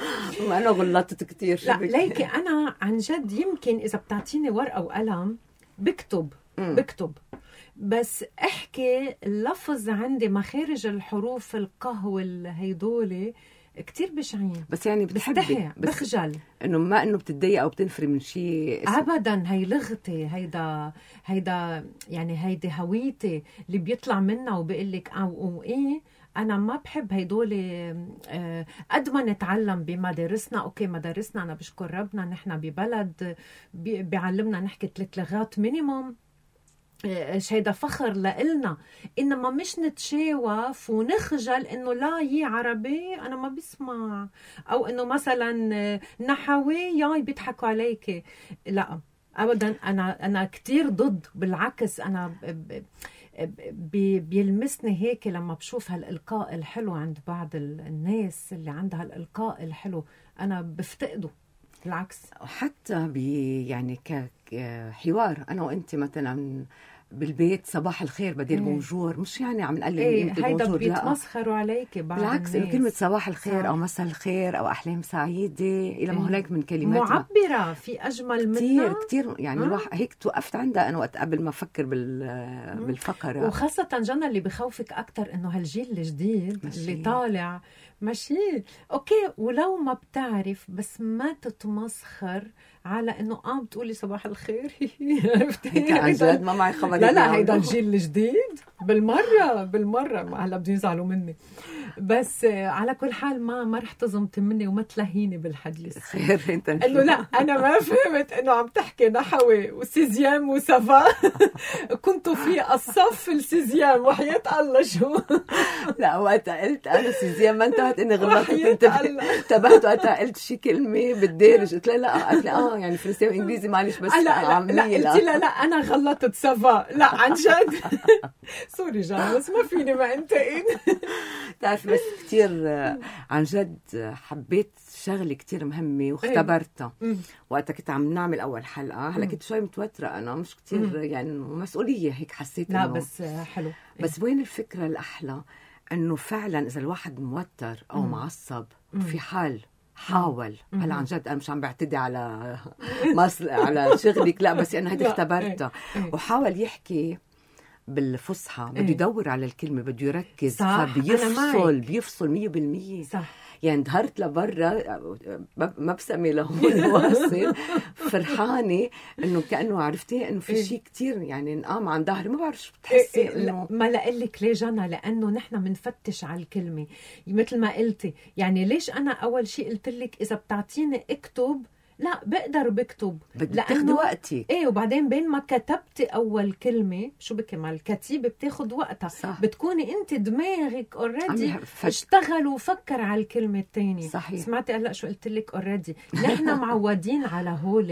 وأنا غلطت كتير. لا ليكي أنا عن جد يمكن إذا بتعطيني ورقة وقلم بكتب بس احكي اللفظ عندي مخارج الحروف القه والهيدولي كتير بشعين. بس يعني بتحبي بخجل انه ما انه بتتضايق او بتنفري من شيء ابدا. هي لغتي، هيدا يعني هيدي هويتي اللي بيطلع منها وبقول لك ايه. انا ما بحب هيدول قد ما نتعلم بمدارسنا. اوكي مدارسنا انا بشكر ربنا نحن ببلد بيعلمنا نحكي 3 لغات مينيموم، هيدا فخر لإلنا، إنما مش نتشاوف ونخجل إنه لا يي عربي أنا ما بسمع، أو إنه مثلا نحوي ياي بيضحكوا عليك. لا أبدا، أنا كتير ضد. بالعكس أنا بيلمسني هيك لما بشوف هالإلقاء الحلو عند بعض الناس اللي عندها الإلقاء الحلو، أنا بفتقده. بالعكس حتى يعني كحوار انا وانت مثلا بالبيت صباح الخير بدل بونجور، مش يعني عم نقلل من قيمه هيدا بونجور، بيتمسخروا عليك بعض بالعكس الناس. كلمه صباح الخير او مساء الخير او احلام سعيده الى ما هناك من كلمات معبره في اجمل منها كثير يعني الواحد هيك توقفت عندها انا وقت قبل ما افكر بالفقره. وخاصه جنى اللي بخوفك اكثر انه هالجيل الجديد اللي طالع ماشي اوكي، ولو ما بتعرف بس ما تتمسخر على انه بتقولي صباح الخير. عرفتي عن جد ما معي خبر. لا هيدا الجيل الجديد بالمره هلا بده يزعلوا مني، بس على كل حال ما رح تزمت مني وما تلهيني بالحديث. خير انت انه لا انا ما فهمت انه عم تحكي نحوي وسيزيام وسافا. كنت في الصف السيزيام وحياة الله شو. لا وقتها قلت انا سيزيام ما انتبهت اني غلطت. انتبهت وقتها قلت شي كلمه بالدارج، قلت لها قالت لي يعني فرنسي وانجليزي معلش بس عامليه. لا قلت لها لا انا غلطت سافا. لا عن جد سوري جان بس ما فيني ما انت تعرف بس كتير عن جد حبيت شغله كتير مهمه واختبرتها وقتها كنت عم نعمل اول حلقه. هلا كنت شوي متوتره انا، مش كتير يعني مسؤوليه هيك حسيت لا بس حلو. بس وين الفكره الاحلى انه فعلا اذا الواحد موتر او معصب في حاول هلا عن جد انا مش عم بعتدي على على شغلك، لا بس انا هيدي اختبرتها. وحاول يحكي بالفصحى، بده يدور على الكلمه، بده يركز، فبيفصل 100%. صح. يعني ظهرت لبرا مبسمه لهون واصل فرحانه انه كانه عرفتي انه في شيء كتير يعني انقام عن ظهري. ما بعرف شو بتحسي انه ما لقلك ليه جنى، لانه نحن بنفتش على الكلمه مثل ما قلتي. يعني ليش انا اول شيء قلت لك اذا بتعطيني اكتب، لا بقدر بكتب لانه وقتي. وبعدين بين ما كتبتي اول كلمه شو بكي مع الكتيبه بتاخد وقتها. صح. بتكوني انت دماغك اوريدي اشتغل وفكر على الكلمه الثانيه. صحيح. سمعتي هلا شو قلت لك اوريدي. نحن معودين على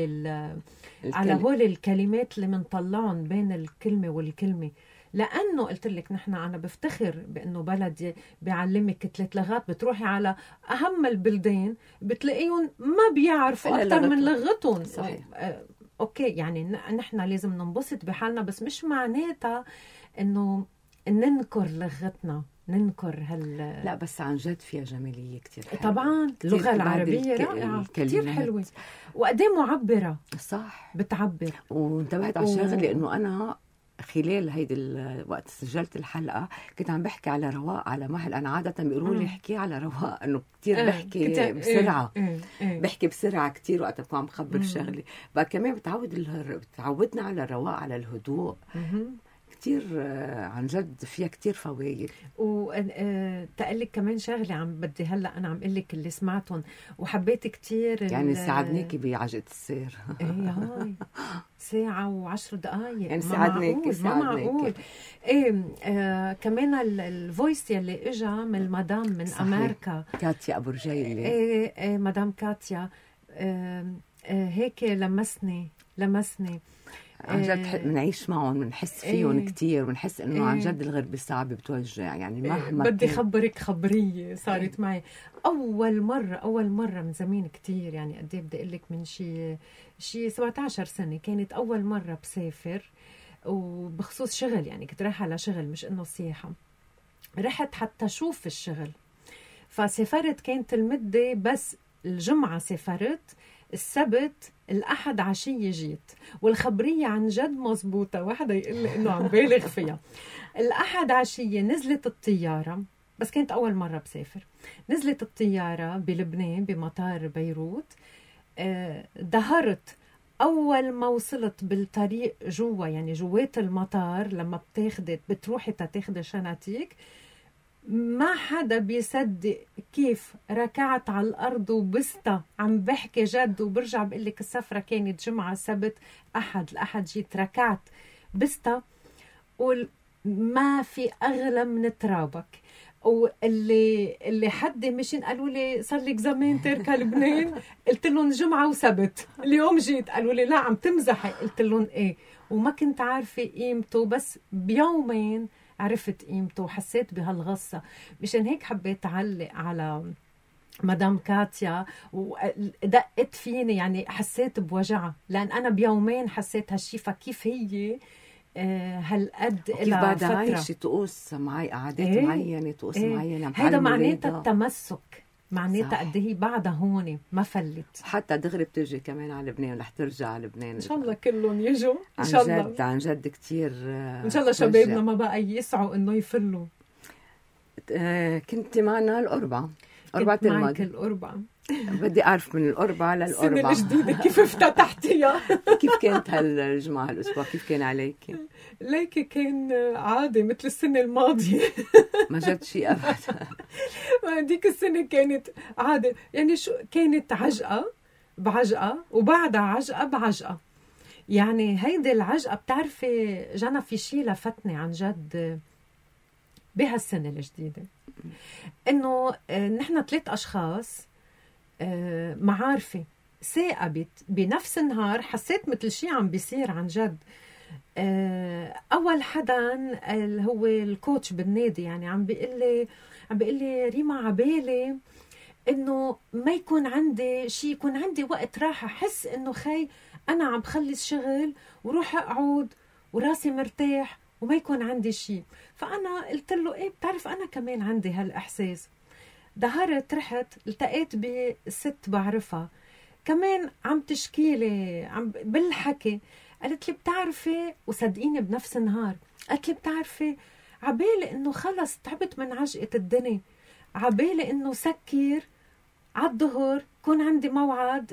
هول الكلمات اللي بنطلعهم بين الكلمه والكلمه. لأنه قلت لك أنا بفتخر بأنه بلدي بيعلمك 3 لغات. بتروحي على أهم البلدان بتلاقيهم ما بيعرفوا أكتر من لغتهم. صحيح. أوكي يعني نحن لازم ننبسط بحالنا، بس مش معناتها أنه ننكر لغتنا، ننكر لا بس عن جد فيها جمالية كتير حلوة. طبعا اللغة العربية رائعة كتير حلوة وقديه معبرة. صح بتعبر. وانتبهت على الشغل لأنه أنا خلال هيدي وقت سجلت الحلقة كنت عم بحكي على رواق على مهل. أنا عادة بيقولوا لي احكي على رواق انه كتير بحكي بسرعة. بحكي بسرعة كتير وقت بكون عم بخبر شغلي. بقى كمان بتعودنا على الرواق على الهدوء. كتير عن جد فيها كتير فوايد. وتقلك كمان شغلة بدي هلأ أنا عم قلك اللي سمعتهم وحبيت كتير يعني ساعدنيكي بعجقة السير. هاي ساعة و10 دقايق يعني ساعدنيكي ما معقول. كمان الفويس يلي اجا من المدام من صحيح. أمريكا كاتيا أبو رجيلي. مدام كاتيا هيك لمسني عن جد بنعيش معهم، بنحس فيهم كتير، ونحس انه عن جد الغربة صعبة بتوجع. يعني مهما بدي خبرك خبرية صارت معي اول مرة من زمان كتير. يعني قد ايه بدي اقول لك من شي 17 سنة كانت اول مرة بسافر وبخصوص شغل. يعني كنت رايحة على شغل مش انه سياحة، رحت حتى شوف الشغل. فسافرت كانت المدة بس الجمعة سافرت السبت الأحد عشية جيت، والخبرية عن جد مزبوطة، واحدة يقول لي إنه عم بالغ فيها. الأحد عشية نزلت الطيارة، بس كانت أول مرة بسافر. نزلت الطيارة بلبنان بمطار بيروت. دهرت أول ما وصلت بالطريق جوا، يعني جوات المطار لما بتروحي تاخدي شنطتك، ما حدا بيصدق كيف ركعت على الأرض وبسطة. عم بحكي جد، وبرجع بقلك السفرة كانت جمعة سبت أحد، الأحد جيت ركعت بسطة، وما في أغلى من ترابك. واللي حد مشين قالوا لي صار لك زمان تركة لبنان، قلت لهم جمعة وسبت. اليوم جيت قالوا لي لا عم تمزحي، قلت لهم ايه، وما كنت عارفة قيمته، بس بيومين عرفت قيمته وحسيت بهالغصة. مشان هيك حبيت أعلق على مدام كاتيا ودقت فيني، يعني حسيت بوجعها، لأن أنا بيومين حسيت هالشي. فكيف هي هالقد كيف بعدها عايشة تقوس معي عادات معينة، تقوس معينة. هذا معناتها التمسك، معناتها قد هي بعدها هون ما فلت. حتى دغري بتجي كمان على لبنان، رح ترجع على لبنان ان شاء الله كلهم يجوا ان شاء الله. عن جد كتير ان شاء الله شبابنا ما بقى يسعوا انه يفلوا. كنت معنا الأربعة الماضي. الأربعة بدي أعرف من الأربعة للأربعة السنة الجديدة كيف افتتحتيها. كيف كانت هالجمعة هالأسبوع؟ كيف كان عليك؟ ليكي كان عادي مثل السنة الماضية. ما جد شيء أبدا. ديك السنة كانت عادي، يعني شو كانت عجقة بعجقة، وبعدها عجقة بعجقة. يعني هيدي العجقة بتعرفي جانا في شيء لفتني عن جد بهالسنة الجديدة، إنه نحن 3 أشخاص معارفة ثاقبت بنفس النهار. حسيت مثل شيء عم بيصير عن جد. أول حدا هو الكوتش بالنادي، يعني عم بيقول لي ريما عبالي إنه ما يكون عندي شيء، يكون عندي وقت راحة، حس إنه خي أنا عم بخلص شغل وروح أقعد وراسي مرتاح وما يكون عندي شيء. فأنا قلت له إيه، بتعرف أنا كمان عندي هالإحساس. دهرت رحت التقيت بست بعرفها كمان عم تشكيلي عم بالحكي، قالت لي بتعرفي، وصدقيني بنفس النهار قالت لي بتعرفي عبالي انه خلص تعبت من عجقة الدنيا، عبالي انه سكر على الظهر كون عندي موعد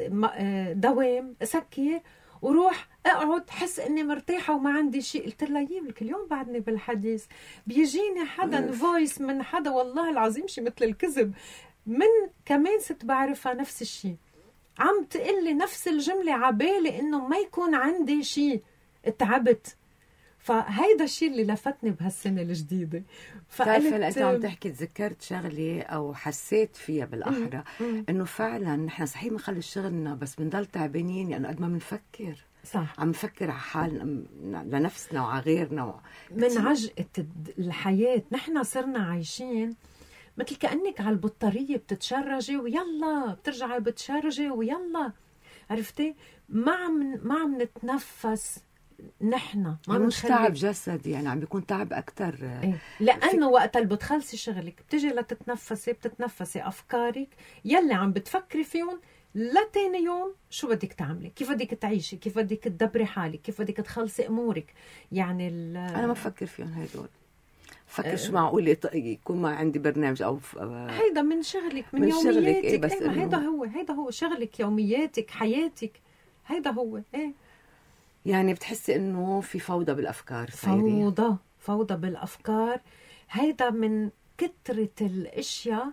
دوام سكر وروح اقعد حس اني مرتاحه وما عندي شيء. قلت لها يملك اليوم بعدني بالحديث بيجيني حدا فويس من حدا والله العظيم شيء مثل الكذب من كمان ست بعرفها نفس الشيء عم تقول لي نفس الجمله عبالي انه ما يكون عندي شيء، تعبت. فهيدا الشيء اللي لفتني بهالسنه الجديده. فقلت انت عم تحكي تذكرت شغله او حسيت فيها بالاحرى انه فعلا نحن صحيح بنخلص شغلنا بس بنضل تعبانين، يعني قد ما بنفكر صح عم نفكر على حالنا لنفسنا وعلى غيرنا من عجقة الحياة. نحن صرنا عايشين مثل كأنك على البطارية بتتشرجي ويلا بترجعي بتشرجي ويلا، عرفتي؟ ما عم نتنفس. نحن ما مش تعب جسدي، يعني عم بيكون تعب أكتر. إيه؟ لأنه وقت اللي بتخلصي شغلك بتجي لتتنفسي، بتتنفسي أفكارك يلي عم بتفكري فيهم لتاني يوم شو بدك تعملي، كيف بدك تعيشي، كيف بدك تدبري حالك، كيف بدك تخلصي أمورك. يعني أنا ما بفكر فيهم هدول، فكر شو معقول يكون ما عندي برنامج أو هيدا من شغلك من يومياتك. إيه بس هيدا هو شغلك، يومياتك، حياتك، هيدا هو. إيه يعني بتحسي إنه في فوضى بالأفكار صايرة. فوضى بالأفكار. هيدا من كترة الأشياء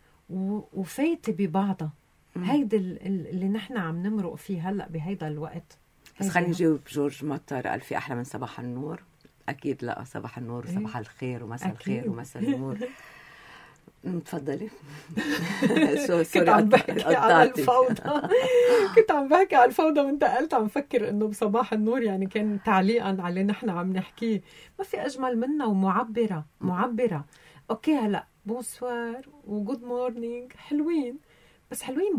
وفايتة ببعضها. هيدا اللي نحن عم نمرق فيه هلأ بهيدا الوقت. بس خليني نجاوب جورج مطر، قال في أحلى من صباح النور. أكيد لا، صباح النور وصباح الخير ومساء الخير ومساء النور. تفضلي. كنت عم بحكي على الفوضى. كنت عم بحكي على الفوضى وانتقلت عم فكر انه بصباح النور يعني كان تعليقا على نحن عم نحكيه. ما في اجمل منها ومعبره. اوكي هلا بونسوار وجود مورنينج حلوين، بس حلوين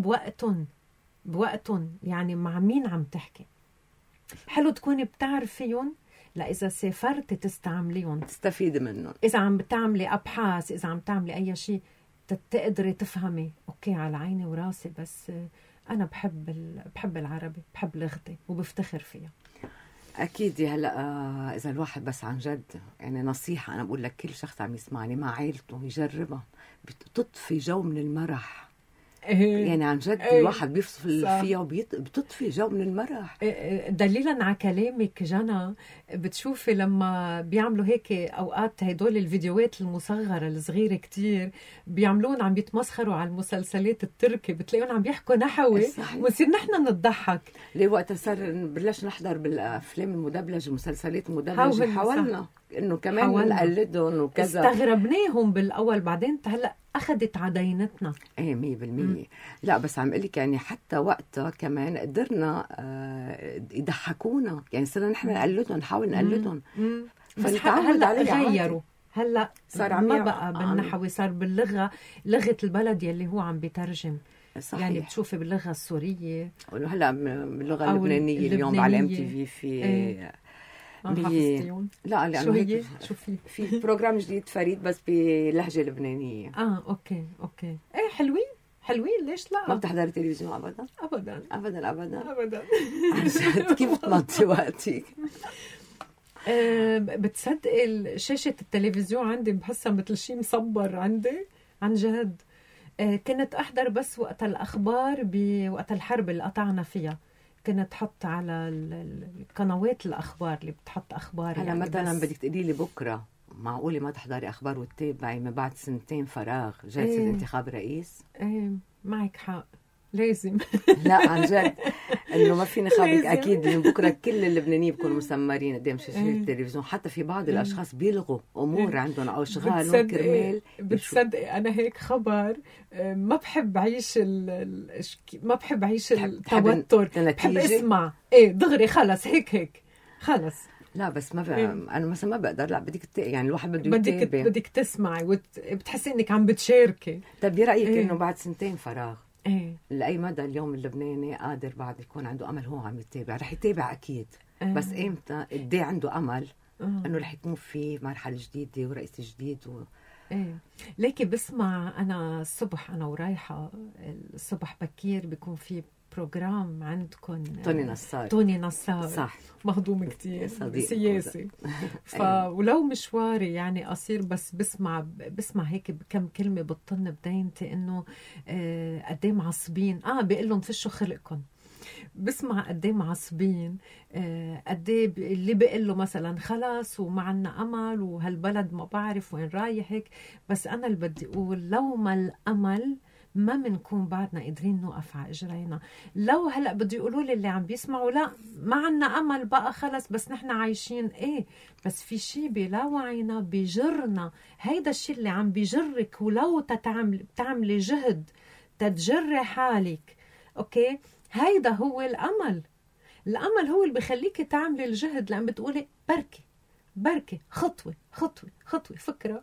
بوقتهم. يعني مع مين عم تحكي؟ حلو تكوني بتعرفيهم، لا إذا سافرت تستعمليهم، تستفيد منهم. إذا عم بتعملي أبحاث، إذا عم تعملي أي شيء تقدري تفهمي. أوكي على عيني وراسي، بس أنا بحب العربي، بحب لغتي وبفتخر فيها. اكيد. هلا اذا الواحد بس عن جد يعني نصيحه انا بقول لك كل شخص عم يسمعني مع عائلته يجربها، بتطفي جو من المرح. يعني عن جد الواحد بيفصل فيها وبتطفي جو من المرح. دليلا على كلامك جنى، بتشوفي لما بيعملوا هيك اوقات هدول الفيديوهات المصغره الصغيره كتير بيعملون عم بيتمسخروا على المسلسلات التركي، بتلاقيهم عم بيحكوا نحوي ونصير نحن نضحك. ليه وقتها صار بلش نحضر بالافلام المدبلجه المسلسلات المدبلجه حاولنا انه كمان نقلدهم وكذا، استغربناهم بالاول، بعدين هلا اخذت عدينتنا. 100%. لا بس عم قلك يعني حتى وقتها كمان قدرنا يضحكونا، يعني صرنا نحن نقلدهم، نحاول نقلدهم. فنتعود عليها. غيروا هلا صار عم ما بقى بالنحوي، صار باللغه، لغه البلد يلي هو عم بيترجم. صحيح. يعني بتشوفي باللغه السوريه هلا باللغه اللبنانيه اليوم على MTV في لا شو هي؟ شو في بروجرام جديد فريد بس بلهجه لبنانيه. اوكي ايه حلوين ليش لا؟ ما بتحضري تلفزيون ابدا؟ ابدا عن جد كيف بتمضي وقتك؟ بتصدقي شاشه التلفزيون عندي بحسها مثل شيء مصبر عندي عن جد. كنت احضر بس وقت الاخبار بوقت الحرب اللي قطعنا فيها، كنت حط على القنوات الاخبار اللي بتحط اخبار. هلا يعني مثلا بدك تقولي لي بكره معقوله ما تحضري اخبار وتتابعي من بعد 2 فراغ جلسه انتخاب رئيس؟ معك حق، لازم. لا عن جد انه ما في نخابك اكيد، من بكره كل اللبنانيين بيكونوا مسمرين قدام شاشه التلفزيون، حتى في بعض الاشخاص بيلغوا امور عندهم او اشغالهم كرمال. بتصدقي انا هيك خبر ما بحب عيش ما بحب عيش التوتر، بحب اسمع دغري خلص هيك خلص. لا بس ما انا مثلا ما بقدر. لا بدك يعني الواحد بده يتابع، بدك تسمعي وبتحسي انك عم بتشاركي. طيب برايك انه بعد 2 فراغ لأي مدى اليوم اللبناني قادر بعد يكون عنده أمل هو عم يتابع؟ رح يتابع أكيد، بس إمتى قديه عنده أمل أنه رح يكون في مرحلة جديدة ورئيس جديد ليكي بسمع أنا الصبح، أنا ورايحة الصبح بكير بيكون في بروجرام عندكم توني نصار صح، مهضوم كتير سياسي. ولو مشواري يعني قصير بس بسمع هيك بكم كلمة بتطن بدينتي انه قديه معصبين. بيقول لهم فشوا خلقكم. بسمع قديه معصبين، قديه اللي بيقول له مثلا خلاص وما عنا امل وهالبلد ما بعرف وين رايح هيك. بس انا اللي بدي اقول لو ما الامل ما منكون بعدنا قادرين نوقف على اجرينا. لو هلا بده يقولوا لي اللي عم بيسمعوا لا ما عنا امل بقى خلص بس نحن عايشين، بس في شيء بلاوعينا بيجرنا، هيدا الشيء اللي عم بيجرك. ولو بتعملي جهد تتجري حالك، اوكي، هيدا هو الامل هو اللي بخليكي تعملي الجهد، لان بتقولي بركي خطوة فكرة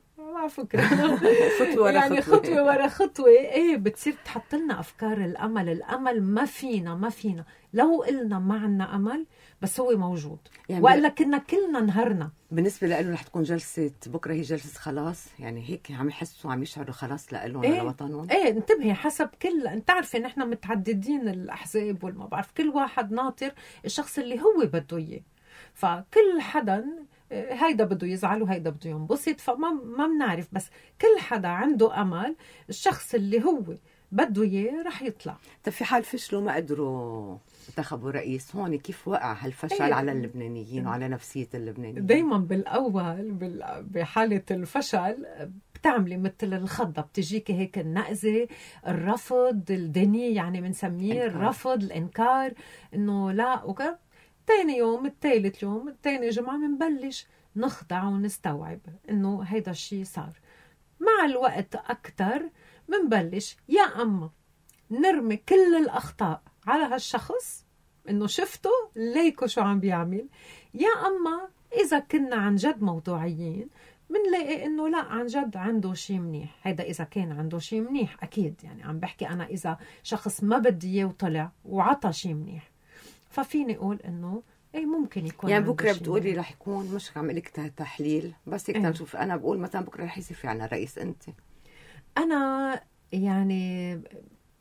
يعني خطوة ورا خطوة بتصير تحط لنا أفكار الأمل ما فينا لو قلنا ما عنا أمل بس هو موجود يعني، وقال لك كنا كلنا نهرنا. بالنسبة لأنه رح تكون جلسة بكرة هي جلسة خلاص، يعني هيك عم يحسوا عم يشعروا خلاص لألهم لوطنهم. انتبهي حسب انت عارفة نحن متعددين الأحزاب والما بعرف، كل واحد ناطر الشخص اللي هو بده إياه، فكل حدا هيدا بده يزعل وهيدا بده ينبسط، فما بنعرف، بس كل حدا عنده أمل الشخص اللي هو بده إياه رح يطلع. طب في حال فشلوا ما قدروا انتخبوا رئيس، هون كيف وقع هالفشل على اللبنانيين وعلى نفسية اللبنانيين؟ دايما بالأول بحالة الفشل بتعملي مثل الخضة، بتجيكي هيك النقزة، الرفض الدني يعني بنسميه الرفض الإنكار، إنه لا وكذا. تاني يوم الثالث يوم التاني جمعة منبلش نخضع ونستوعب إنه هيدا الشيء صار. مع الوقت أكتر منبلش يا أما نرمي كل الأخطاء على هالشخص إنه شفته ليكو شو عم بيعمل، يا أما إذا كنا عن جد موضوعيين منلاقي إنه لا عن جد عنده شيء منيح. هيدا إذا كان عنده شيء منيح أكيد، يعني عم بحكي أنا إذا شخص ما بدي إياه وطلع وعطى شيء منيح، ففيني أقول إنه ممكن يكون يعني بكرة بتقولي رح يكون، مش عم لك تحليل بس هيك نشوف. أنا بقول مثلا بكرة رح يصير في عنا رئيس. أنت أنا يعني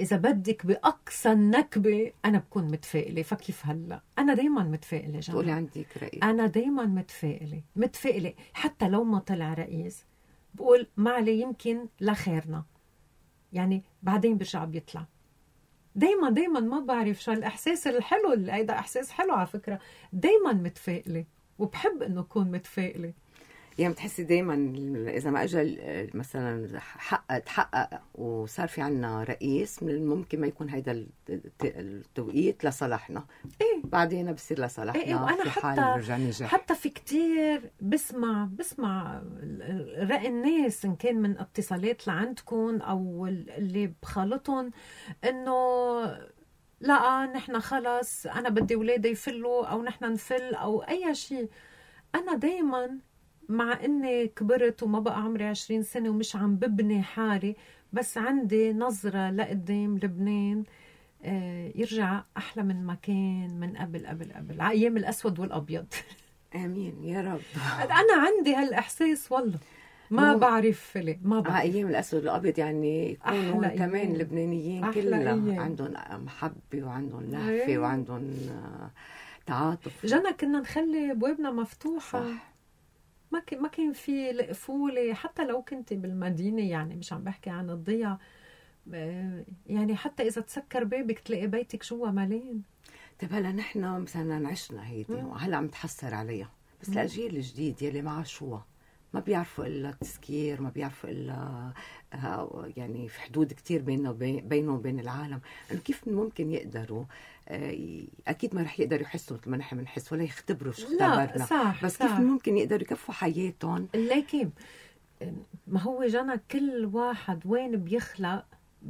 إذا بدك بأقصى النكبة أنا بكون متفائلة. فكيف هلأ أنا دايما متفائلة جانا. تقولي عندك رأي؟ أنا دايما متفائلة حتى لو ما طلع رئيس بقول ما عليه يمكن لخيرنا، يعني بعدين برجع بيطلع. دايما ما بعرف شو الإحساس الحلو اللي هيدا إحساس حلو على فكرة. دايما متفائلة وبحب إنه أكون متفائلة. يعني بتحسي دايما اذا ما اجى مثلا تحقق وصار في عنا رئيس، من الممكن ما يكون هيدا التوقيت لصالحنا، ايه بعدين بصير لصالحنا. إيه وأنا في حال نرجع ننجح. حتى في كتير بسمع رأي الناس إن كان من اتصالات لعندكم أو اللي بخالطهم إنه لا نحن خلص أنا بدي ولادي يفلوا أو نحن نفل أو أي شيء. أنا دايما مع إني كبرت وما بقى عمري 20 سنة ومش عم ببني حالي، بس عندي نظرة لقدام لبنان يرجع أحلى من ما كان من قبل أيام الأسود والأبيض. آمين يا رب. أنا عندي هالإحساس والله ما بعرف ليه ما بعرف. أيام الأسود والأبيض يعني يكونوا كمان اللبنانيين كلهم عندهم محبة وعندهم لهفة وعندهم تعاطف. جانا كنا نخلي أبوابنا مفتوحة. صح. ما كان في القفولة حتى لو كنت بالمدينة، يعني مش عم بحكي عن الضيعة، يعني حتى إذا تسكر بابك تلاقي بيتك جوا مليان. طيب هلا نحن مثلا عشنا هيدي وهلا عم نتحسر عليها، بس الأجيال الجديد يلي معه شو ما بيعرفوا إلا التسكير، ما بيعرفوا إلا يعني في حدود كتير بينه وبين العالم. إنه كيف ممكن يقدروا أكيد ما رح يقدروا يحسوا مثل ما نحن بنحس ولا يختبروا شو اختبرنا. صح بس صح. كيف ممكن يقدروا يكفوا حياتهم؟ لكن ما هو جانا كل واحد وين بيخلق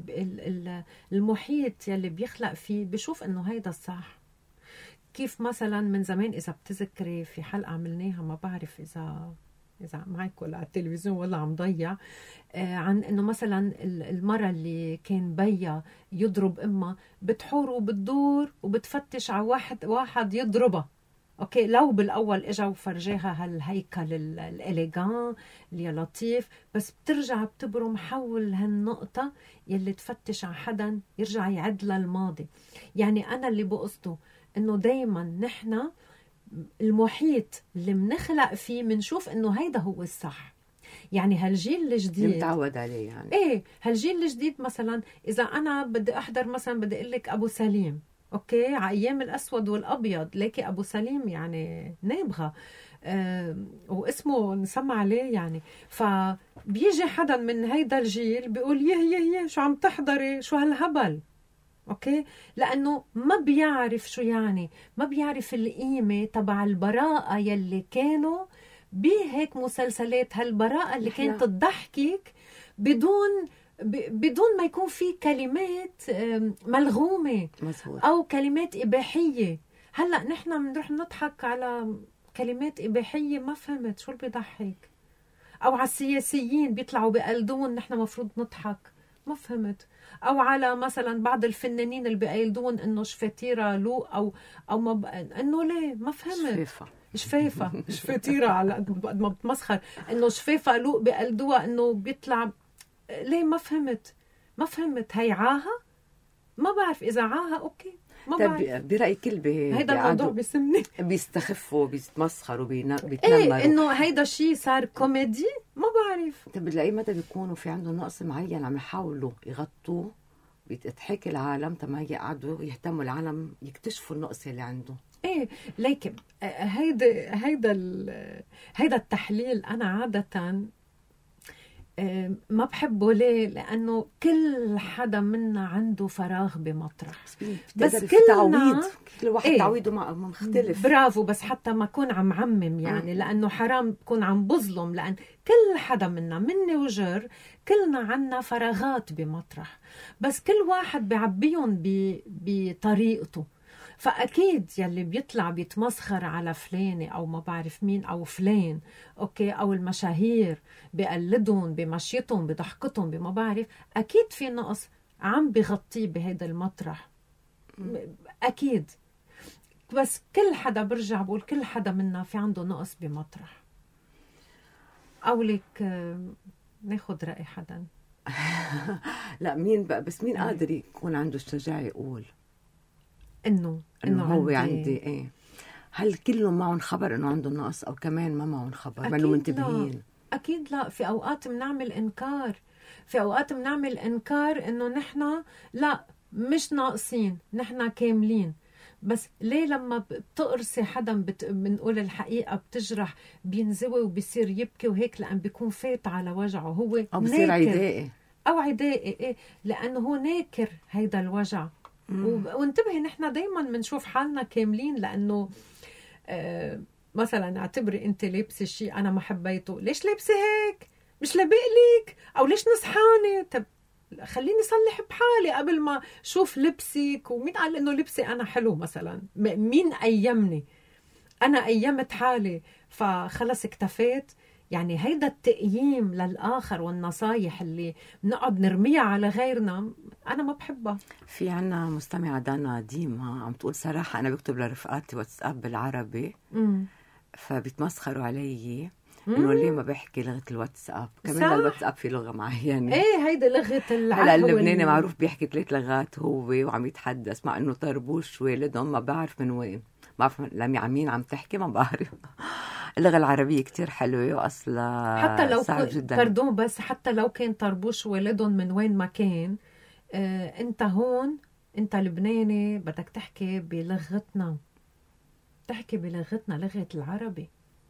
المحيط يلي بيخلق فيه بشوف إنه هيدا الصح. كيف مثلا من زمان إذا بتذكري في حلقة عملناها، ما بعرف إذا معك ولا على التلفزيون ولا عم ضيع، عن إنه مثلا المرة اللي كان بيا يضرب إمها بتحور وبتدور وبتفتش على واحد يضربها. اوكي لو بالاول اجا وفرجاها هالهيكل الاليغان اللي لطيف، بس بترجع بتبرم حول هالنقطه يلي تفتش على حدا يرجع يعد للماضي. يعني انا اللي بقصده انه دايما نحن المحيط اللي منخلق فيه منشوف انه هيدا هو الصح. يعني هالجيل الجديد متعود عليه، يعني ايه هالجيل الجديد مثلا اذا انا بدي احضر مثلا بدي اقول لك ابو سليم، اوكي على ايام الاسود والابيض، ليكي ابو سليم يعني نابغه واسمه نسمع عليه يعني. فبيجي حدا من هيدا الجيل بيقول يه شو عم تحضري، شو هالهبل، اوكي، لانه ما بيعرف شو يعني، ما بيعرف القيمه تبع البراءه يلي كانوا بهيك مسلسلات، هالبراءه اللي كانت تضحكك بدون ما يكون في كلمات ملغومة مزبوط. أو كلمات إباحية. هلأ نحن بنروح نضحك على كلمات إباحية ما فهمت شو اللي بيضحك، أو على السياسيين بيطلعوا بقلدون نحن مفروض نضحك ما فهمت، أو على مثلا بعض الفنانين اللي بقلدون إنه شفاتيرة لو أو ما إنه ليه ما فهمت شفافة شفاتيرة على قد ما بتمسخر إنه شفافة لو بقلدوها إنه بيطلع ليه ما فهمت هي عاها ما بعرف إذا عاها أوكي ما بعرف. برأيي كل هيدا الموضوع بيسمني بيستخفوا بيتمسخروا بيتنمروا إيه إنه هيدا شيء صار كوميدي ما بعرف. طب بتلاقي متى بيكونوا في عندهم نقص معين عم يحاولوا يغطوه بيتضحك العالم تما يقعدوا يهتموا العالم يكتشفوا النقص اللي عنده. ايه لكن هيدا التحليل انا عادة ما بحبه. ليه؟ لأنه كل حدا منا عنده فراغ بمطرح، بس كلنا كل واحد تعويضه مختلف. برافو، بس حتى ما كون عم عمم يعني لأنه حرام بكون عم بظلم، لأن كل حدا منا مني وجر كلنا عنا فراغات بمطرح، بس كل واحد بيعبيهم بطريقته. فأكيد يلي بيطلع بيتمسخر على فلانة أو ما بعرف مين أو فلان أوكي أو المشاهير بيقلدهم بمشيتهم بضحكتهم بما بعرف، أكيد في نقص عم بيغطيه بهذا المطرح أكيد. بس كل حدا برجع بقول كل حدا منا في عنده نقص بمطرح. أو لك ناخد رأي حدا لا مين بقى، بس مين قادر يكون عنده الشجاعة يقول انه هو عندي ايه؟ هل كلهم معهم خبر انه عنده نقص، او كمان ما معهم خبر ما انه منتبهين؟ اكيد لا. في اوقات بنعمل انكار، في اوقات بنعمل انكار انه نحن لا مش ناقصين، نحن كاملين. بس ليه لما بتقرصي حدا بنقول الحقيقة بتجرح، بينزوي وبيصير يبكي وهيك، لأن بيكون فات على وجعه، هو او بصير عدائي أو عدائي. إيه؟ لأنه هو ناكر هيدا الوجع. وانتبهي نحن دايما بنشوف حالنا كاملين، لأنه مثلا اعتبري انت لابسه شيء انا ما حبيته، ليش لابسه هيك؟ مش لابق لك، او ليش نصحانه؟ طب خليني صلح بحالي قبل ما شوف لبسك. ومين قال انه لبسي انا حلو مثلا؟ مين ايمني؟ انا ايمت حالي فخلص اكتفيت. يعني هيدا التقييم للآخر والنصايح اللي بنقعد نرميها على غيرنا أنا ما بحبها. في عنا مستمعة دانا ديما عم تقول صراحة أنا بكتب لرفقاتي واتساب بالعربي فبيتمسخروا علي إنه ليه ما بحكي لغة الواتساب. كمان الواتساب في لغة معينة. إيه هيدا لغة هلا اللبناني معروف بيحكي 3 لغات هو وعم يتحدث، مع إنه طربوش والدهم ما بعرف من وين، ما بعرف لمين عم تحكي، ما بعرف. اللغة العربية كتير حلوة وأصلا حتى لو صعب جدا. باردون، بس حتى لو كان طربوش والدهم من وين ما كان، أنت هون أنت لبناني بدك تحكي بلغتنا، تحكي بلغتنا لغة العربي.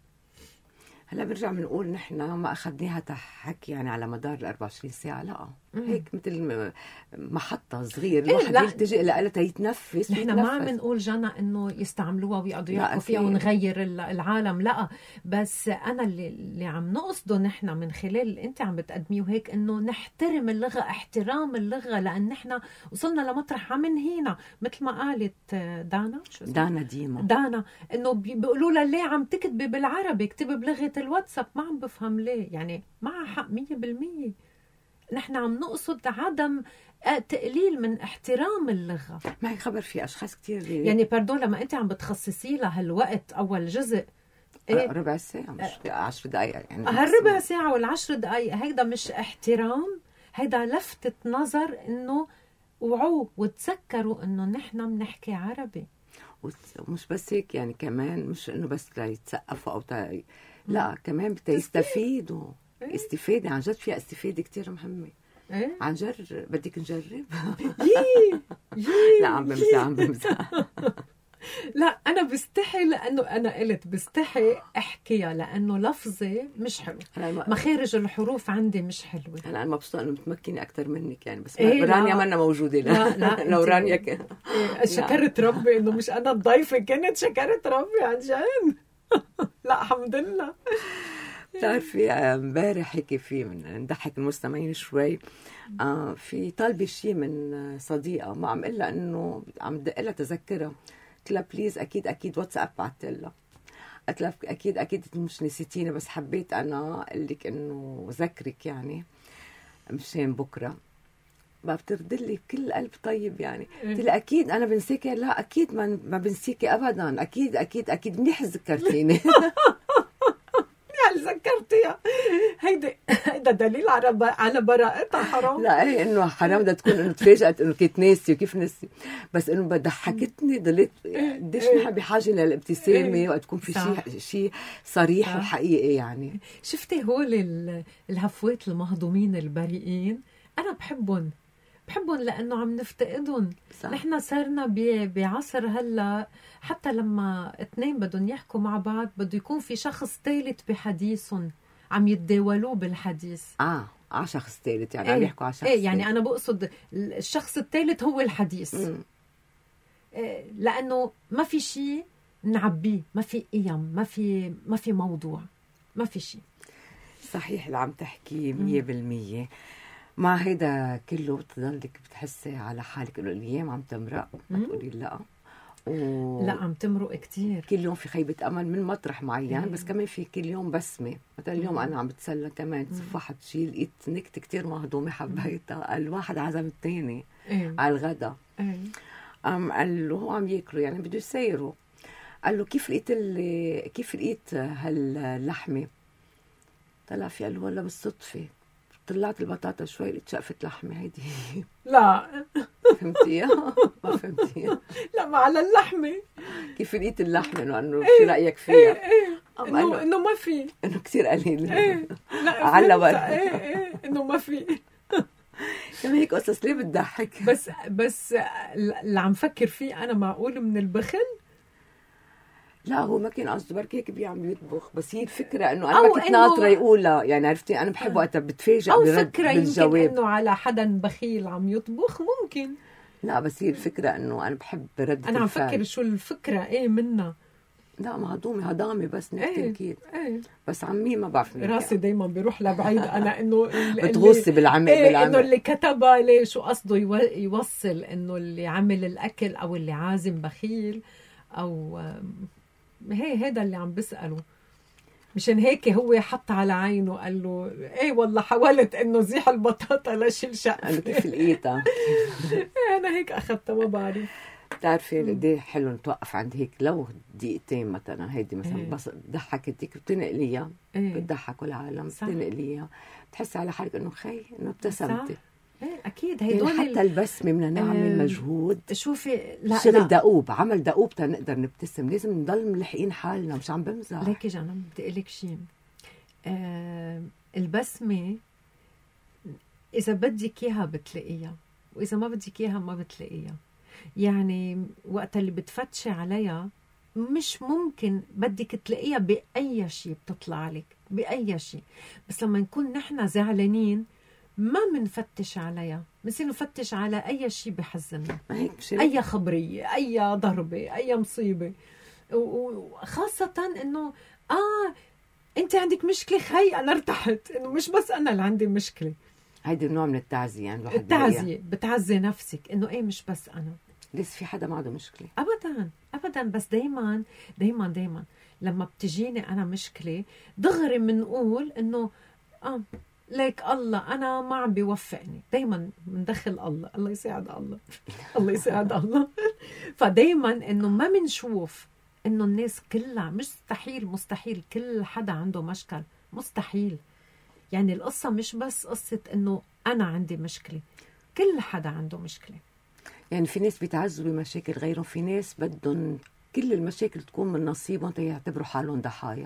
هلا برجع بنقول نحن ما أخذناها تحكي يعني على مدار 24 ساعة، لا هيك مثل محطة صغير الواحد يلتجئ لها تيتنفس. نحن ما عم نقول جانا إنه يستعملوها ويقعدوا يحكوا فيها ونغير العالم، لا. بس أنا اللي عم نقصده نحن من خلال اللي أنت عم بتقدميه وهيك، إنه نحترم اللغة، احترام اللغة، لأن نحن وصلنا لمطرح عم نهينا. مثل ما قالت دانا ديما إنه بيقولوا لها ليه عم تكتبي بالعربي، اكتبي بلغة الواتساب. ما عم بفهم ليه، يعني معها حق 100%. نحن عم نقصد عدم تقليل من احترام اللغة. ما هي خبر في أشخاص كتير يعني باردون لما أنت عم بتخصصي لها هالوقت أول جزء ربع ساعة مش 10 دقايق، يعني هالربع ساعة والعشر دقايق هيدا مش احترام، هيدا لفتة نظر إنه وعوا وتذكروا إنه نحن بنحكي عربي. ومش بس هيك، يعني كمان مش إنه بس يتسقفوا أو لا كمان بتستفيدوا. استفادة عن جد، فيها استفادة كتير مهمة. عن جد بدك نجرب. لا عم بمزح. لا أنا بستحي، لأنه أنا قلت بستحي أحكيها لأنه لفظي مش حلو، مخارج الحروف عندي مش حلوة. أنا مبسوطة إنه متمكنة أكتر منك يعني، بس رانيا منا موجودة. لا لو رانيا كان شكرت ربي إنه مش أنا الضيفة، كانت شكرت ربي عن جد. لا الحمد لله. بتعرفي امبارح هيك في من نضحك المستمعين شوي، في طالبة شيء من صديقة، ما عم قلها انه عم دق لها تذكرها، قلت لها بليز اكيد واتساب بعثت لها، قلت لها اكيد مش نسيتيني، بس حبيت انا اقول لك انه ذكرك يعني مشان بكره. ما بترد لي بكل قلب طيب يعني. قلت لها اكيد انا بنسيكي؟ لا اكيد ما بنسيكي ابدا، اكيد منيح ذكرتيني. ذكرتيها. هيدا دليل على براءتها. حرام. لا ايه انه حرام ده تكون انه تفاجأت انه كنت ناسي وكيف نسي، بس انه ضحكتني. ضليت قديش نحن بحاجه للابتسامه وقت تكون في شيء صريح وحقيقي يعني. شفتي هول الهفوات المهضومين البريئين، انا بحبهم لانه عم نفتقدهم. نحن صرنا بعصر هلا حتى لما اثنين بدهم يحكوا مع بعض بده يكون في شخص ثالث بحديثهم، عم يتداولوه بالحديث. شخص ثالث يعني عم يحكوا على شخص يعني انا بقصد الشخص الثالث هو الحديث. لانه ما في شيء نعبيه، ما في قيم، ما في موضوع، ما في شيء. صحيح اللي عم تحكي 100%. مع هيدا كله بتضلك بتحسي على حالك انه الايام عم تمرق، ما تقولي لا لا عم تمرق كتير. كل يوم في خيبة امل من مطرح معين، بس كمان في كل يوم بسمه. مثلا اليوم انا عم بتسلى كمان صفحت شيء، لقيت نكته كتير مهضومه حبيتها. الواحد عزم الثاني على الغداء، قال له هو عم ياكلوا يعني بده يسيروا، قال له كيف لقيت هاللحمه؟ طلع في قال له والله بالصدفه طلعت البطاطا شوي لقيت شقفة لحمة هيدي. لا فهمتيها؟ ما فهمتيها؟ لا، ما على اللحمة. كيف لقيت اللحمة انه شو رأيك فيها؟ انه ما في، انه كثير قليل. لا على ورق. انه ما في. كمان هيك قصص ليه بتضحك؟ بس اللي عم فكر فيه انا معقول من البخل. لا هو ما كان قصده، بركي هيك بيعمل يطبخ، بس هي الفكره انه انا ما كنت ناطره يقولها، يعني عرفتي انا بحب وقتها بتفاجئ بالرد بالجواب. يمكن انه على حدا بخيل عم يطبخ ممكن. لا بس هي الفكره انه انا بحب رد انا عم فكر شو الفكره منها. لا هضامي بس نكتة اكيد. بس عمي ما بعرف راسي دايما بيروح لبعيد انا انه بتغوصي بالعمق انه اللي كتبها ليه شو قصده يوصل انه اللي عمل الاكل او اللي عازم بخيل او هذا اللي عم بسأله. مشان هيك هو حط على عينه قال له والله حاولت انه زيح البطاطا لشيل شقفة. قال له كيف لقيتها؟ انا هيك اخذتها ما بعرف. بتعرفي قد حلو نتوقف عند هيك لو دقيقتين مثلا. هيدي مثلا بس ضحكتك بتنقليها، بتضحكوا العالم، بتنقليها بتحسي على حالك انه خي انه ابتسمتي. اكيد هيدول يعني حتى البسمه بدنا نعمل مجهود. شوفي شغل دؤوب، عمل دؤوب تنقدر نبتسم. لازم نضل ملحقين حالنا، مش عم بمزح. ليكي جانا بدي اقول لك شيء. البسمه اذا بدك اياها بتلاقيها، واذا ما بدك اياها ما بتلاقيها. يعني وقت اللي بتفتشي عليها مش ممكن بدك تلاقيها باي شيء بتطلع عليك، باي شيء. بس لما نكون نحن زعلانين ما منفتش عليها، بنصير نفتش على اي شيء بحزننا، اي خبريه، اي ضربه، اي مصيبه. وخاصه انه انت عندك مشكله، خي انا ارتحت انه مش بس انا اللي عندي مشكله. هيدي نوع من التعزيه، يعني الواحد التعزيه بتعزي نفسك انه مش بس انا، لسه في حدا ما عنده مشكله ابدا. بس دايما دايما دايما لما بتجيني انا مشكله دغري بنقول انه ليك الله انا ما عم بيوفقني. دايما بندخل الله يساعد الله الله يساعد الله. فدايما انه ما بنشوف انه الناس كلها مستحيل كل حدا عنده مشكل، مستحيل. يعني القصه مش بس قصه انه انا عندي مشكله، كل حدا عنده مشكله. يعني في ناس بيتعذبوا بمشاكل غيرهم، في ناس بدهم كل المشاكل تكون من نصيبهم يعتبروا حالهم ضحايا.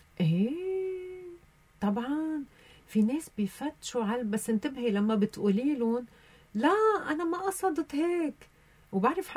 طبعا في ناس بيفتشوا بس انتبهي لما بتقولي لهم لا انا ما قصدت هيك. وبعرف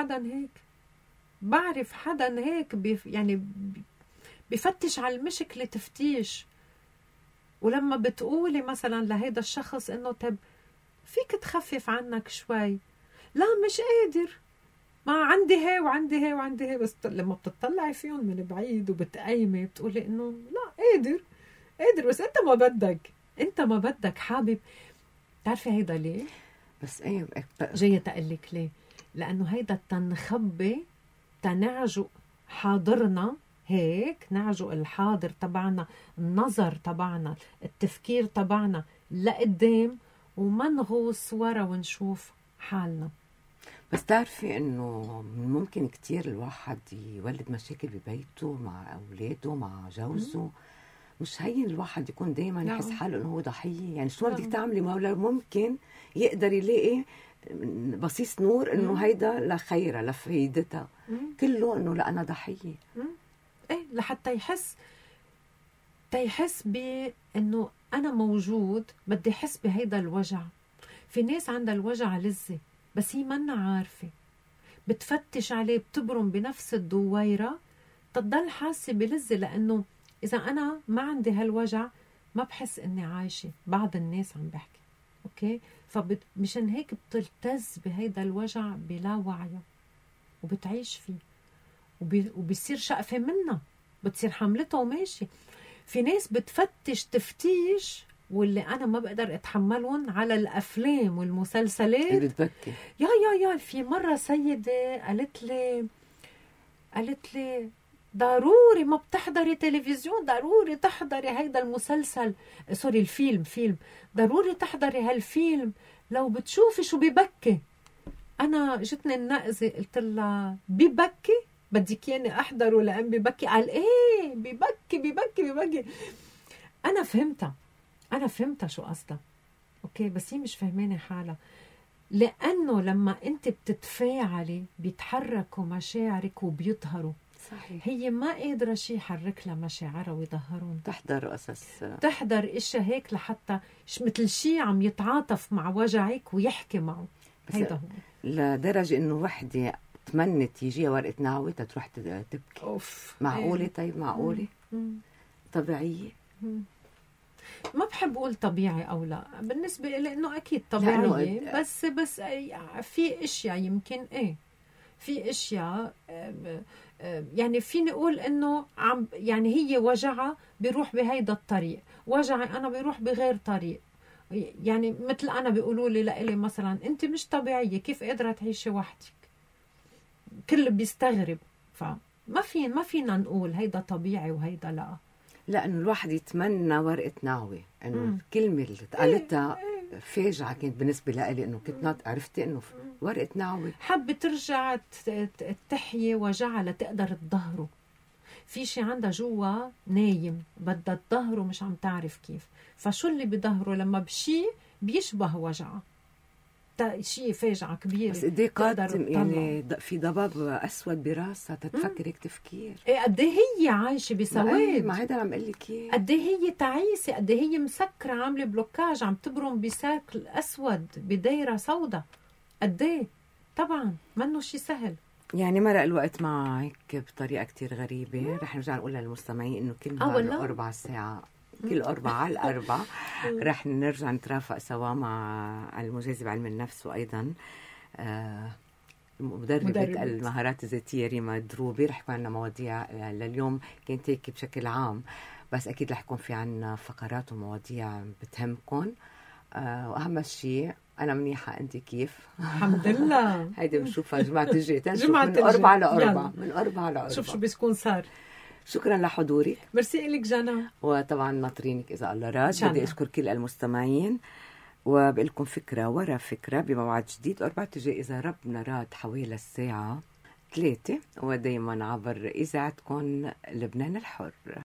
حدا هيك يعني بيفتش على المشكله تفتيش. ولما بتقولي مثلا لهيدا الشخص انه طب فيك تخفف عنك شوي، لا مش قادر، ما عندي هي وعندي هي وعندي هي. بس لما بتطلعي فيهم من بعيد وبتقيمي بتقولي انه لا قادر بس انت ما بدك حابب. تعرفي هيدا ليه؟ بس جاية تقلك ليه؟ لأنه هيدا تنخبي تنعجق حاضرنا، هيك نعجق الحاضر تبعنا، النظر تبعنا، التفكير تبعنا لقدام، وما نغوص ورا ونشوف حالنا. بس تعرفي انه ممكن كتير الواحد يولد مشاكل ببيته مع اولاده مع جوزه. مش هين الواحد يكون دايما يحس حاله انه هو ضحيه. يعني شو بدك تعملي مولا ممكن يقدر يلاقي بصيص نور انه هيدا لخيرها لفايدتها، كله انه لا انا ضحيه. لحتى يحس بانه انا موجود، بدي احس بهيدا الوجع. في ناس عندها الوجع لذة بس هي منا عارفه، بتفتش عليه، بتبرم بنفس الدويره تضل حاسه بلذة. لانه إذا أنا ما عندي هالوجع ما بحس إني عايشة. بعض الناس عم بحكي أوكي، فمشان هيك بتلتز بهيدا الوجع بلا وعي وبتعيش فيه وبيصير شقفة منها، بتصير حملته وماشي. في ناس بتفتش تفتيش واللي أنا ما بقدر أتحملهم على الأفلام والمسلسلات. بتبكي يا في مرة سيدة قالت لي ضروري ما بتحضري تلفزيون، ضروري تحضري هيدا المسلسل، سوري الفيلم، ضروري تحضري هالفيلم لو بتشوفي شو ببكي. أنا جتني النقزة قلت لها ببكي؟ بدك ياني أحضره لأن ببكي؟ قال إيه ببكي. أنا فهمتها شو قصدها. اوكي، بس هي مش فهمانه حالها، لانه لما انت بتتفاعلي بيتحركوا مشاعرك وبيظهروا. صحيح. هي ما قادره شي يحرك لها مشاعرها ويظهرون، تحضر قصص، تحضر اشياء هيك لحتى مثل شي عم يتعاطف مع وجعك ويحكي معه. هيدا هو لدرجه انه وحده تمنت يجيها ورقه نعوه تروح تبكي. اوف، معقوله؟ طيب معقوله؟ طبيعيه؟ ما بحب اقول طبيعي او لا، بالنسبه لي انه اكيد طبيعيه، بس في اشياء يمكن في اشياء يعني فيني اقول انه يعني هي وجعها بيروح بهيدا الطريق، وجعي انا بيروح بغير طريق. يعني مثل انا بيقولوا لي لإلي مثلا انت مش طبيعيه، كيف قادره تعيشي وحدك؟ كل بيستغرب. ما فينا نقول هيدا طبيعي وهيدا لا. لأنه الواحد يتمنى ورقة نعوة، إنه الكلمة اللي قالتها فاجعة كانت بالنسبة لي، إنه كنت عرفتي إنه ورقة نعوة. حب ترجع تحيي وجعها لتقدر تظهره. في شي عندها جوا نايم بدها تظهره، مش عم تعرف كيف. فشو اللي بظهره لما بشي بيشبه وجعها، شيء فاجعة كبيرة. بس قد ايه قاتم، يعني في ضباب اسود براسها تتفكر هيك تفكير. قد ايه هي عايشه بسواد. ما هيدا عم اقول لك اياه. قد ايه هي تعيسه، قد ايه هي مسكره، عامله بلوكاج، عم تبرم بساكل اسود بدايره سوداء. قد ايه طبعا منه شيء سهل. يعني مرق الوقت معك بطريقه كتير غريبه. رح نرجع نقول للمستمعين انه كل نهار 4 ساعة، كل 4 على 4 رح نرجع نترافق سوا مع المجازي بعلم النفس، وأيضا مدربة المهارات الذاتية ريما دروبي. رح يكون عنا مواضيع لليوم كانت هيك بشكل عام، بس أكيد رح يكون في عنا فقرات ومواضيع بتهمكم. وأهم شيء أنا منيحة، أنت كيف؟ الحمد لله. هيدي بنشوفها الجمعة الجاية، من 4 ل 4 من 4 ل 4. شوف بيكون صار. شكرا لحضورك. ميرسي لك جانا، وطبعا ناطرينك إذا الله راد. بدي أشكر كل المستمعين، وبقول لكم فكرة ورا فكرة بموعد جديد 4 إذا ربنا راد حوالي الساعة 3، ودايما عبر إذاعتكم لبنان الحر.